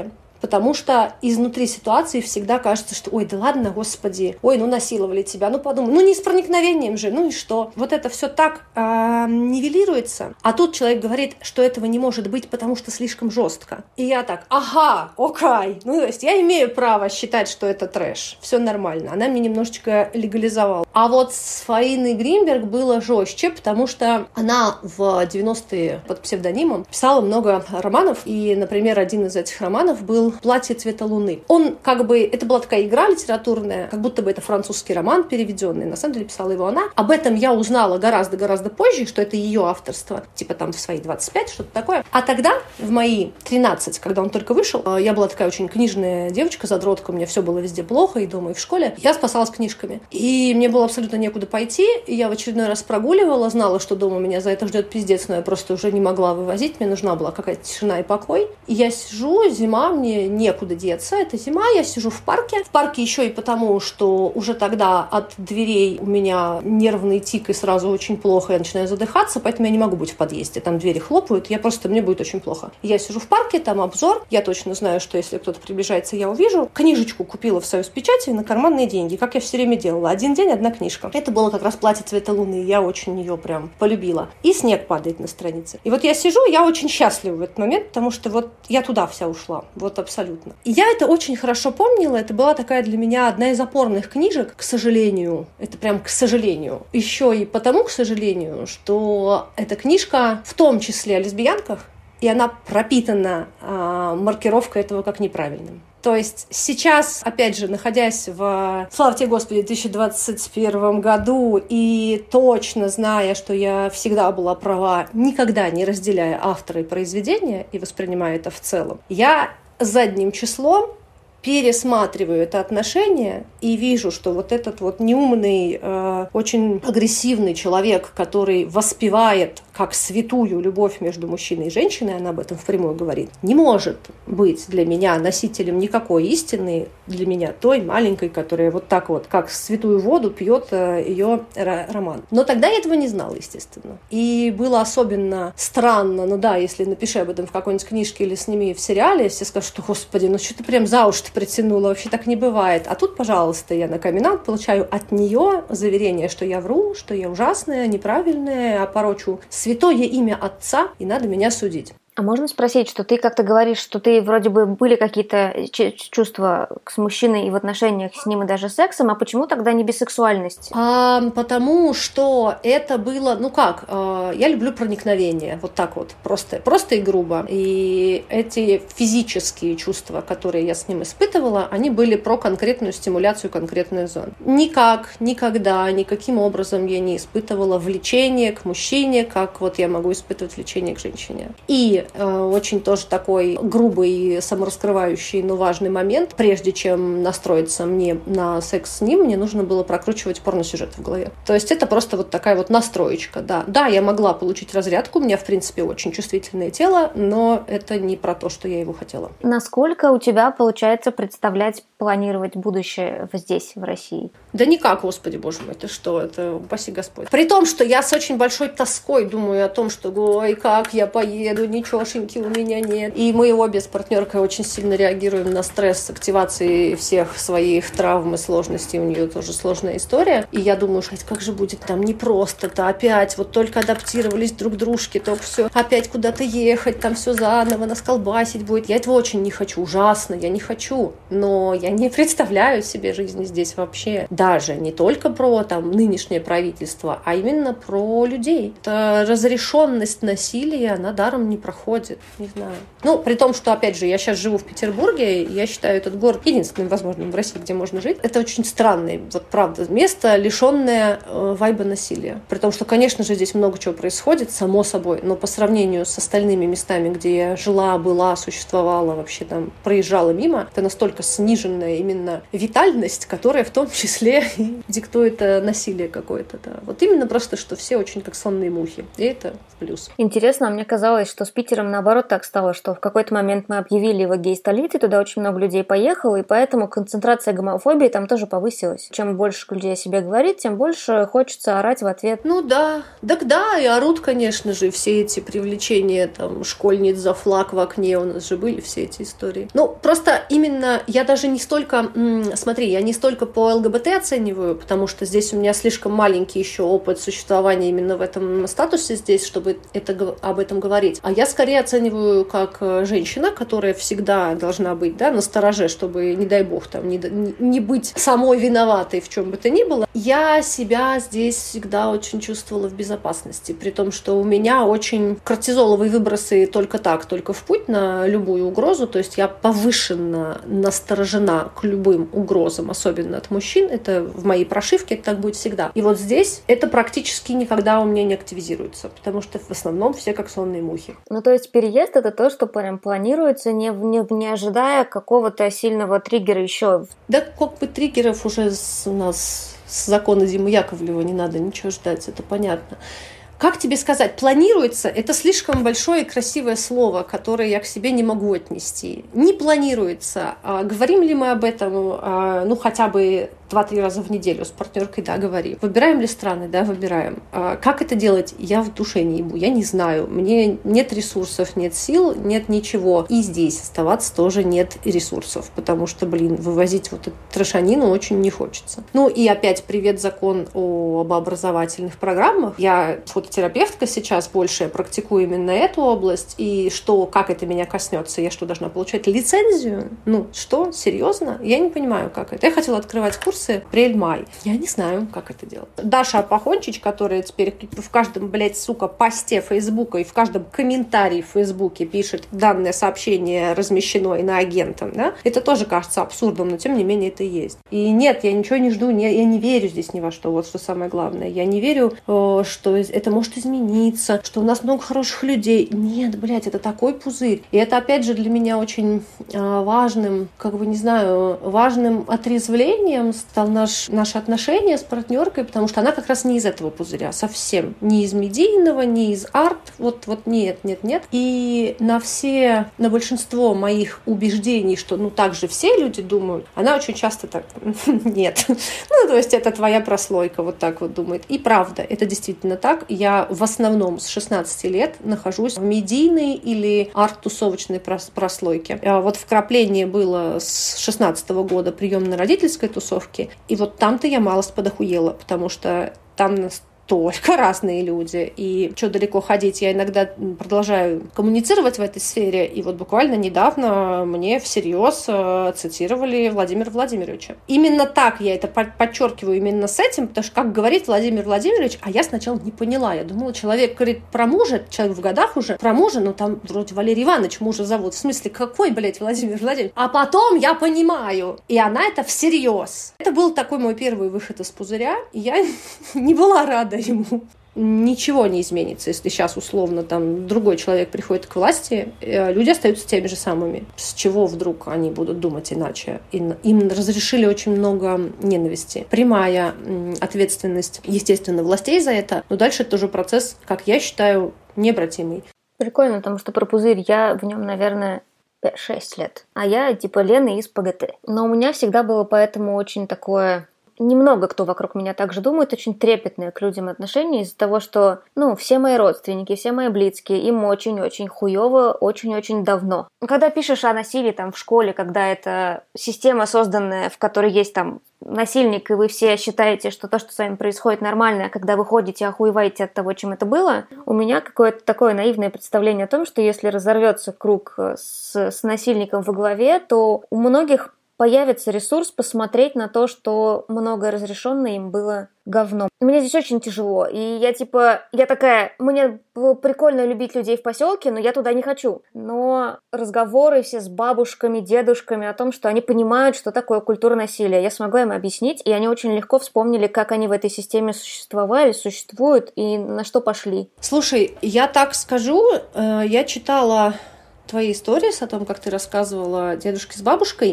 потому что изнутри ситуации всегда кажется, что ой, да ладно, господи, ой, ну насиловали тебя, ну подумай, ну не с проникновением же, ну и что? Вот это все так э, нивелируется, а тут человек говорит, что этого не может быть, потому что слишком жестко. И я так, ага, окей, ну то есть я имею право считать, что это трэш, все нормально. Она мне немножечко легализовала. А вот с Фаиной Гринберг было жестче, потому что она в девяностые под псевдонимом писала много романов, и, например, один из этих романов был «Платье цвета луны». Он как бы, это была такая игра литературная, как будто бы это французский роман переведенный, на самом деле писала его она. Об этом я узнала гораздо-гораздо позже, что это ее авторство, типа там в свои двадцать пять, что-то такое. А тогда, в мои тринадцать, когда он только вышел, я была такая очень книжная девочка, задротка, у меня все было везде плохо, и дома, и в школе. Я спасалась книжками. И мне было абсолютно некуда пойти, и я в очередной раз прогуливала, знала, что дома меня за это ждет пиздец, но я просто уже не могла вывозить, мне нужна была какая-то тишина и покой. И я сижу, зима, мне некуда деться, это зима, я сижу в парке. В парке еще и потому, что уже тогда от дверей у меня нервный тик, и сразу очень плохо, я начинаю задыхаться, поэтому я не могу быть в подъезде, там двери хлопают, я просто, мне будет очень плохо. Я сижу в парке, там обзор, я точно знаю, что если кто-то приближается, я увижу. Книжечку купила в союз печати на карманные деньги, как я все время делала. Один день, одна книжка. Это было как раз «Платье цвета луны», я очень ее прям полюбила. И снег падает на странице. И вот я сижу, я очень счастлива в этот момент, потому что вот я туда вся ушла, вот абсолютно. И я это очень хорошо помнила, это была такая для меня одна из опорных книжек, к сожалению, это прям к сожалению. Еще и потому, к сожалению, что эта книжка в том числе о лесбиянках, и она пропитана э, маркировкой этого как неправильным. То есть сейчас, опять же, находясь в, слава тебе Господи, две тысячи двадцать первом году и точно зная, что я всегда была права, никогда не разделяя автора и произведения и воспринимая это в целом, я задним числом пересматриваю это отношение и вижу, что вот этот вот неумный, э, очень агрессивный человек, который воспевает как святую любовь между мужчиной и женщиной, она об этом впрямую говорит, не может быть для меня носителем никакой истины, для меня той маленькой, которая вот так вот, как святую воду, пьет э, ее роман. Но тогда я этого не знала, естественно. И было особенно странно, ну да, если напиши об этом в какой-нибудь книжке или сними в сериале, все скажут, что, господи, ну что ты прям за уши притянула, вообще так не бывает. А тут, пожалуйста, я на камин-аут получаю от нее заверение, что я вру, что я ужасная, неправильная, опорочу святое имя отца, и надо меня судить. А можно спросить, что ты как-то говоришь, что ты вроде бы были какие-то чувства с мужчиной и в отношениях с ним, и даже сексом, а почему тогда не бисексуальность? А, потому что это было, ну как, э, я люблю проникновение, вот так вот, просто, просто и грубо. И эти физические чувства, которые я с ним испытывала, они были про конкретную стимуляцию конкретных зон. Никак, никогда, никаким образом я не испытывала влечение к мужчине, как вот я могу испытывать влечение к женщине. И очень тоже такой грубый, самораскрывающий, но важный момент. Прежде чем настроиться мне на секс с ним, мне нужно было прокручивать порносюжет в голове. То есть это просто вот такая вот настроечка, да. Да, я могла получить разрядку, у меня, в принципе, очень чувствительное тело, но это не про то, что я его хотела. Насколько у тебя получается представлять, планировать будущее здесь, в России? Да никак, господи, боже мой, ты что, это упаси Господь. При том, что я с очень большой тоской думаю о том, что, ой, как я поеду, ничегошеньки у меня нет. И мы обе с партнеркой очень сильно реагируем на стресс с активацией всех своих травм и сложностей. У нее тоже сложная история. И я думаю, что как же будет там непросто-то опять, вот только адаптировались друг к дружке, только все, опять куда-то ехать, там все заново, нас колбасить будет. Я этого очень не хочу, ужасно, я не хочу. Но я не представляю себе жизни здесь вообще. Даже не только про там нынешнее правительство, а именно про людей. Это разрешенность насилия, она даром не проходит, не знаю. Ну, при том, что, опять же, я сейчас живу в Петербурге, и я считаю этот город единственным возможным в России, где можно жить. Это очень странное, вот правда, место, лишенное э, вайба насилия. При том, что, конечно же, здесь много чего происходит, само собой, но по сравнению с остальными местами, где я жила, была, существовала, вообще там проезжала мимо, это настолько сниженная именно витальность, которая в том числе везде и диктует насилие какое-то. Да. Вот именно просто, что все очень как сонные мухи. И это плюс. Интересно, мне казалось, что с Питером наоборот так стало, что в какой-то момент мы объявили его гей-столицей, туда очень много людей поехало, и поэтому концентрация гомофобии там тоже повысилась. Чем больше людей о себе говорит, тем больше хочется орать в ответ. Ну да, так да, и орут, конечно же, все эти привлечения там школьниц за флаг в окне, у нас же были все эти истории. Ну, просто именно я даже не столько, м- смотри, я не столько по ЛГБТ оцениваю, потому что здесь у меня слишком маленький еще опыт существования именно в этом статусе здесь, чтобы это, об этом говорить. А я скорее оцениваю как женщина, которая всегда должна быть, да, настороже, чтобы, не дай бог, там, не, не быть самой виноватой в чем бы то ни было. Я себя здесь всегда очень чувствовала в безопасности, при том, что у меня очень кортизоловые выбросы только так, только в путь на любую угрозу, то есть я повышенно насторожена к любым угрозам, особенно от мужчин, это в моей прошивке, это так будет всегда. И вот здесь это практически никогда у меня не активизируется, потому что в основном все как сонные мухи. Ну, то есть переезд — это то, что прям планируется, не, не, не ожидая какого-то сильного триггера еще? Да, как бы триггеров уже с, у нас с закона Димы Яковлева не надо ничего ждать, это понятно. Как тебе сказать, планируется — это слишком большое и красивое слово, которое я к себе не могу отнести. Не планируется. А говорим ли мы об этом, а, ну, хотя бы два-три раза в неделю с партнеркой, да, говорим. Выбираем ли страны? Да, выбираем. А как это делать? Я в душе не ебу, я не знаю. Мне нет ресурсов, нет сил, нет ничего. И здесь оставаться тоже нет ресурсов, потому что, блин, вывозить вот эту трешанину очень не хочется. Ну и опять привет закон об образовательных программах. Я фототерапевтка сейчас больше, практикую именно эту область. И что, как это меня коснется? Я что, должна получать лицензию? Ну, что? Серьезно? Я не понимаю, как это. Я хотела открывать курс апрель-май. Я не знаю, как это делать. Даша Апахончич, которая теперь в каждом, блядь, сука, посте Фейсбука и в каждом комментарии в Фейсбуке пишет, данное сообщение размещено иноагентом, да, это тоже кажется абсурдом, но тем не менее это есть. И нет, я ничего не жду, не, я не верю здесь ни во что, вот что самое главное. Я не верю, что это может измениться, что у нас много хороших людей. Нет, блядь, это такой пузырь. И это, опять же, для меня очень важным, как бы, не знаю, важным отрезвлением стал наш, наше отношение с партнеркой, потому что она как раз не из этого пузыря, совсем. Не из медийного, не из арт. Вот, вот нет, нет, нет. И на все, на большинство моих убеждений, что ну так же все люди думают, она очень часто так, нет. Ну, то есть это твоя прослойка, вот так вот думает. И правда, это действительно так. Я в основном с шестнадцати лет нахожусь в медийной или арт-тусовочной прослойке. Вот вкрапление было с шестнадцатого года приемно-родительской тусовки. И вот там-то я малость подохуела, потому что там только разные люди. И что далеко ходить, я иногда продолжаю коммуницировать в этой сфере. И вот буквально недавно мне всерьез цитировали Владимира Владимировича. Именно так я это подчеркиваю, именно с этим, потому что, как говорит Владимир Владимирович, а я сначала не поняла. Я думала, человек говорит про мужа, человек в годах уже, про мужа, ну там вроде Валерий Иванович мужа зовут. В смысле, какой, блядь, Владимир Владимирович? А потом я понимаю. И она это всерьез. Это был такой мой первый выход из пузыря. И я не была рада ему. Ничего не изменится, если сейчас условно там другой человек приходит к власти, люди остаются теми же самыми. С чего вдруг они будут думать иначе? Им разрешили очень много ненависти. Прямая ответственность, естественно, властей за это, но дальше это уже процесс, как я считаю, необратимый. Прикольно, потому что про пузырь я в нем, наверное, пять-шесть лет. А я типа Лена из ПГТ. Но у меня всегда было поэтому очень такое... Немного кто вокруг меня так же думает, очень трепетное к людям отношение из-за того, что, ну, все мои родственники, все мои близкие, им очень-очень хуёво, очень-очень давно. Когда пишешь о насилии там в школе, когда это система созданная, в которой есть там насильник, и вы все считаете, что то, что с вами происходит, нормально, а когда вы ходите, охуеваете от того, чем это было, у меня какое-то такое наивное представление о том, что если разорвется круг с, с насильником во главе, то у многих появится ресурс посмотреть на то, что многое разрешенное им было говном. Мне здесь очень тяжело. И я типа, я такая, мне прикольно любить людей в поселке, но я туда не хочу. Но разговоры все с бабушками, дедушками о том, что они понимают, что такое культура насилия, я смогла им объяснить, и они очень легко вспомнили, как они в этой системе существовали, существуют и на что пошли. Слушай, я так скажу, я читала твои истории о том, как ты рассказывала дедушке с бабушкой,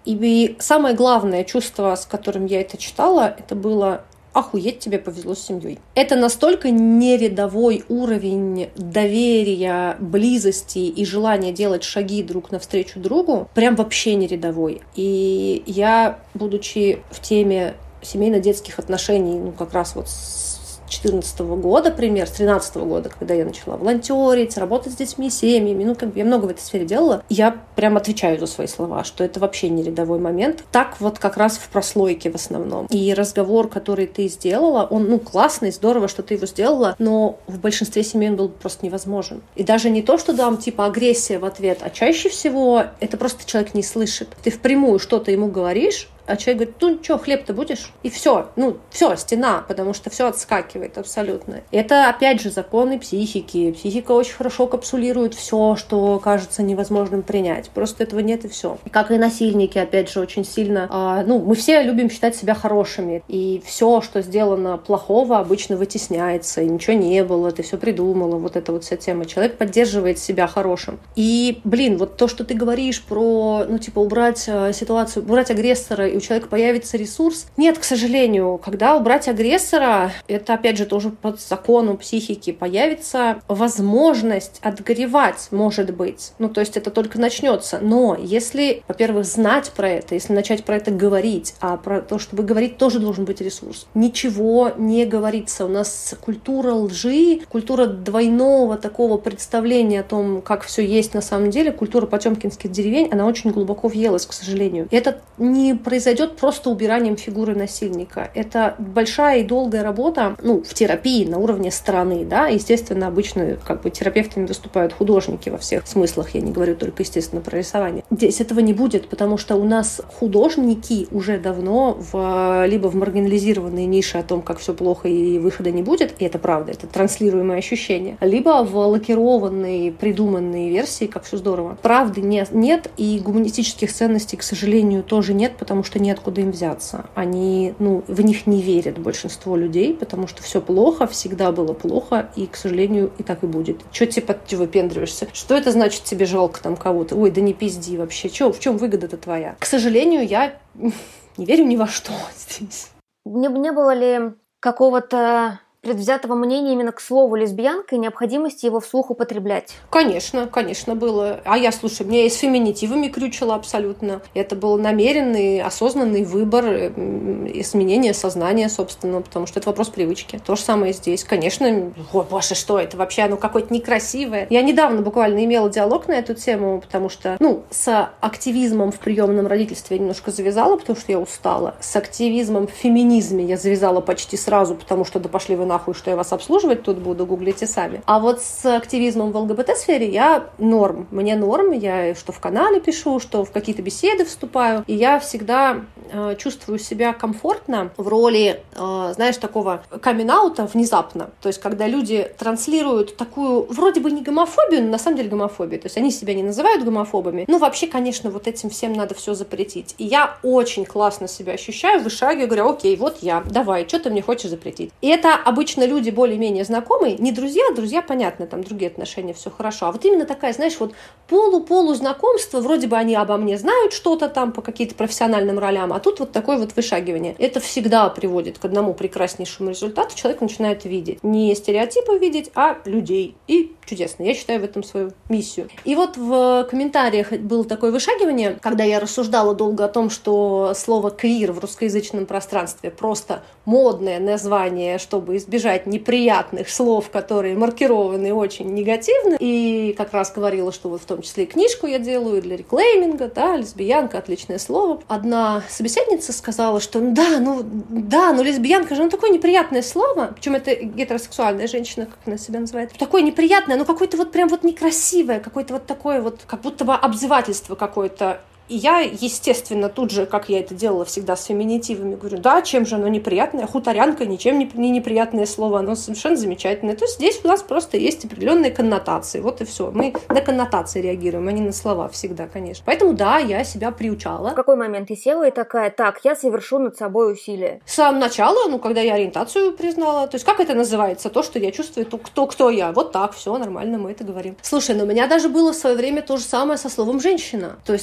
И самое главное чувство, с которым я это читала, это было: охуеть, тебе повезло с семьей. Это настолько нерядовой уровень доверия, близости и желания делать шаги друг навстречу другу, прям вообще нерядовой. И я, будучи в теме семейно-детских отношений, ну, как раз вот с четырнадцатого года, пример, с тринадцатого года, когда я начала волонтерить, работать с детьми, семьями, ну, как бы я много в этой сфере делала, я прям отвечаю за свои слова, что это вообще не рядовой момент. Так вот как раз в прослойке в основном. И разговор, который ты сделала, он, ну, классный, здорово, что ты его сделала, но в большинстве семей он был просто невозможен. И даже не то, что там типа агрессия в ответ, а чаще всего это просто человек не слышит. Ты впрямую что-то ему говоришь, а человек говорит: ну что, хлеб-то будешь? И все, ну все, стена, потому что все отскакивает абсолютно. Это опять же законы психики. Психика очень хорошо капсулирует все, что кажется невозможным принять. Просто этого нет и все. Как и насильники, опять же, очень сильно. А, ну, мы все любим считать себя хорошими, и все, что сделано плохого, обычно вытесняется, и ничего не было, ты все придумала, вот эта вот вся тема. Человек поддерживает себя хорошим. И, блин, вот то, что ты говоришь про, ну, типа, убрать э, ситуацию, убрать агрессора, и у человека появится ресурс. Нет, к сожалению, когда убрать агрессора, это опять же тоже по закону психики, появится возможность отгоревать, может быть. Ну, то есть это только начнется. Но если, во-первых, знать про это, если начать про это говорить, а про то, чтобы говорить, тоже должен быть ресурс. Ничего не говорится. У нас культура лжи, культура двойного такого представления о том, как все есть на самом деле, культура потемкинских деревень, она очень глубоко въелась, к сожалению. И это не произойдет просто убиранием фигуры насильника. Это большая и долгая работа, ну, в терапии на уровне страны, да, естественно, обычно как бы терапевтами выступают художники во всех смыслах, я не говорю только, естественно, про рисование. Здесь этого не будет, потому что у нас художники уже давно в, либо в маргинализированной нише о том, как все плохо и выхода не будет, и это правда, это транслируемое ощущение, либо в лакированной, придуманной версии, как все здорово. Правды не, нет, и гуманистических ценностей, к сожалению, тоже нет, потому что неоткуда им взяться. Они, ну, в них не верят большинство людей, потому что все плохо, всегда было плохо, и, к сожалению, и так и будет. Че типа ты выпендриваешься? Что это значит, тебе жалко там кого-то? Ой, да не пизди вообще. Че, в чем выгода-то твоя? К сожалению, я не верю ни во что здесь. Не, не было ли какого-то предвзятого мнения именно к слову лесбиянка и необходимости его вслух употреблять? Конечно, конечно, было. А я, слушай, меня и с феминитивами крючило абсолютно. Это был намеренный, осознанный выбор, изменение сознания, собственно, потому что это вопрос привычки. То же самое здесь. Конечно, о, боже, что это вообще, оно какое-то некрасивое. Я недавно буквально имела диалог на эту тему, потому что, ну, с активизмом в приемном родительстве я немножко завязала, потому что я устала. С активизмом в феминизме я завязала почти сразу, потому что да пошли вы нахуй, что я вас обслуживать тут буду, гуглите сами. А вот с активизмом в ЛГБТ-сфере я норм. Мне норм, я что в канале пишу, что в какие-то беседы вступаю, и я всегда э, чувствую себя комфортно в роли, э, знаешь, такого камин-аута внезапно. То есть, когда люди транслируют такую, вроде бы не гомофобию, но на самом деле гомофобию. То есть, они себя не называют гомофобами. Ну, вообще, конечно, вот этим всем надо все запретить. И я очень классно себя ощущаю, вышагиваю, говорю: окей, вот я, давай, что ты мне хочешь запретить? И это обычно Обычно люди более-менее знакомые, не друзья, друзья, понятно, там другие отношения, все хорошо. А вот именно такая, знаешь, вот полу-полу знакомство, вроде бы они обо мне знают что-то там по каким-то профессиональным ролям, а тут вот такое вот вышагивание. Это всегда приводит к одному прекраснейшему результату. Человек начинает видеть. Не стереотипы видеть, а людей. И чудесно. Я считаю в этом свою миссию. И вот в комментариях было такое вышагивание, когда я рассуждала долго о том, что слово «квир» в русскоязычном пространстве просто модное название, чтобы избежать неприятных слов, которые маркированы очень негативно. И как раз говорила, что вот в том числе и книжку я делаю для реклейминга, да, лесбиянка, отличное слово. Одна собеседница сказала, что ну да, ну да, но лесбиянка же, ну такое неприятное слово, причем это гетеросексуальная женщина, как она себя называет, такое неприятное, ну какое-то вот прям вот некрасивое, какое-то вот такое вот, как будто бы обзывательство какое-то. И я, естественно, тут же, как я это делала всегда с феминитивами, говорю: да, чем же оно неприятное? Хуторянка, ничем не, не неприятное слово, оно совершенно замечательное. То есть здесь у нас просто есть определенные коннотации, вот и все. Мы на коннотации реагируем, а не на слова всегда, конечно. Поэтому, да, я себя приучала. В какой момент ты села и такая: так, я совершу над собой усилие? С самого начала, ну, когда я ориентацию признала. То есть как это называется? То, что я чувствую, то кто, кто я. Вот так, все нормально, мы это говорим. Слушай, ну у меня даже было в свое время то же самое со словом «женщина». То есть оно же так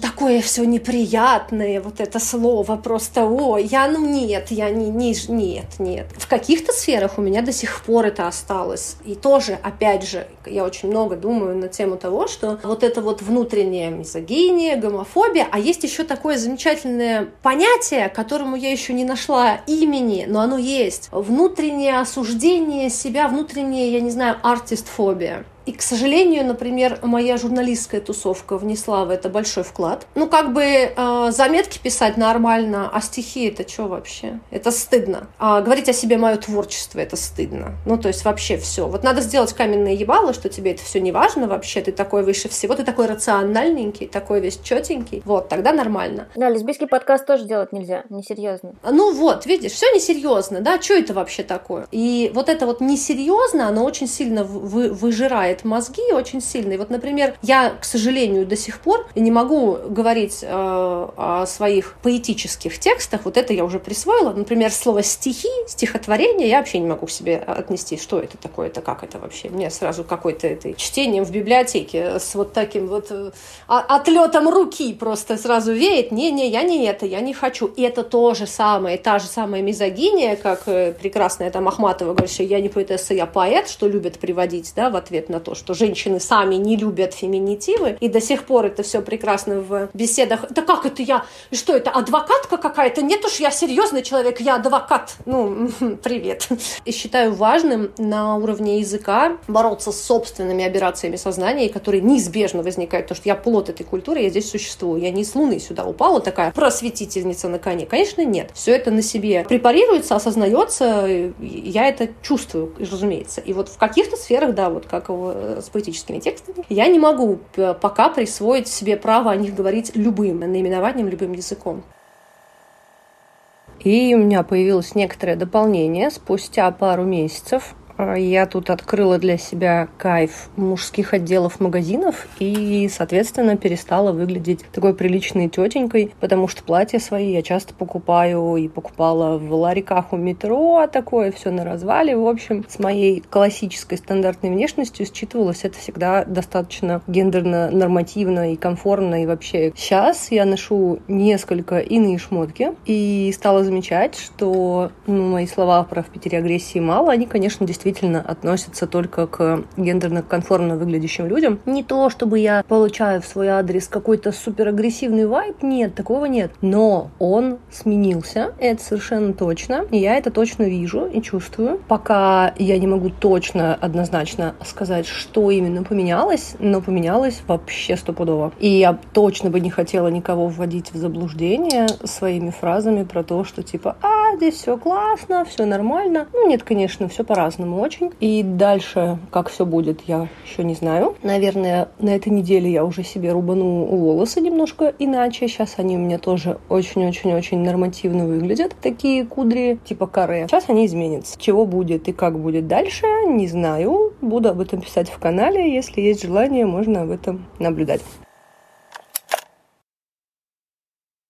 такое все неприятное, вот это слово просто, ой, я, ну нет, я не, не, нет, нет. В каких-то сферах у меня до сих пор это осталось. И тоже, опять же, я очень много думаю на тему того, что вот это вот внутренняя мизогиния, гомофобия, а есть еще такое замечательное понятие, которому я еще не нашла имени, но оно есть. Внутреннее осуждение себя, внутреннее, я не знаю, артистфобия. И, к сожалению, например, моя журналистская тусовка внесла в это большой вклад. Ну, как бы э, заметки писать нормально, а стихи — это что вообще? Это стыдно. А говорить о себе мое творчество — это стыдно. Ну, то есть вообще все. Вот надо сделать каменное ебало, что тебе это все не важно вообще, ты такой выше всего, ты такой рациональненький, такой весь четенький. Вот, тогда нормально. Да, лесбийский подкаст тоже делать нельзя, несерьезно. Ну вот, видишь, все несерьезно, да, что это вообще такое? И вот это вот несерьезно, оно очень сильно вы, выжирает мозги, очень сильно. И вот, например, я, к сожалению, до сих пор не могу говорить э, о своих поэтических текстах, вот это я уже присвоила. Например, слово «стихи», «стихотворение» я вообще не могу к себе отнести. Что это такое, это как это вообще? Мне сразу какое-то это чтением в библиотеке с вот таким вот э, отлетом руки просто сразу веет. Не-не, я не это, я не хочу. И это то же самое, та же самая мизогиния, как э, прекрасная там Ахматова говорит, что я не поэтесса, я поэт, что любят приводить, да, в ответ на то, что женщины сами не любят феминитивы, и до сих пор это все прекрасно в беседах. Да как это я? Что это, адвокатка какая-то? Нет уж, я серьезный человек, я адвокат. Ну, привет. И считаю важным на уровне языка бороться с собственными аберрациями сознания, которые неизбежно возникают, потому что я плод этой культуры, я здесь существую. Я не с Луны сюда упала, такая просветительница на коне. Конечно, нет. Все это на себе препарируется, осознается, я это чувствую, разумеется. И вот в каких-то сферах, да, вот как с поэтическими текстами, я не могу пока присвоить себе право о них говорить любым наименованием, любым языком. И у меня появилось некоторое дополнение спустя пару месяцев. Я тут открыла для себя кайф мужских отделов магазинов и, соответственно, перестала выглядеть такой приличной тетенькой, потому что платья свои я часто покупаю и покупала в ларьках у метро, такое все на развале. В общем, с моей классической стандартной внешностью считывалось это всегда достаточно гендерно-нормативно и комфортно. И вообще сейчас я ношу несколько иные шмотки и стала замечать, что ну, мои слова про «в Питере агрессии мало», они, конечно, действительно относятся только к гендерно-конформно выглядящим людям. Не то, чтобы я получаю в свой адрес какой-то суперагрессивный вайб, нет, такого нет. Но он сменился, это совершенно точно, и я это точно вижу и чувствую. Пока я не могу точно, однозначно сказать, что именно поменялось, но поменялось вообще стопудово. И я точно бы не хотела никого вводить в заблуждение своими фразами про то, что типа, а, здесь все классно, все нормально. Ну, нет, конечно, все по-разному очень. И дальше, как все будет, я еще не знаю. Наверное, на этой неделе я уже себе рубану волосы немножко иначе. Сейчас они у меня тоже очень-очень-очень нормативно выглядят. Такие кудри типа каре. Сейчас они изменятся. Чего будет и как будет дальше, не знаю. Буду об этом писать в канале. Если есть желание, можно об этом наблюдать.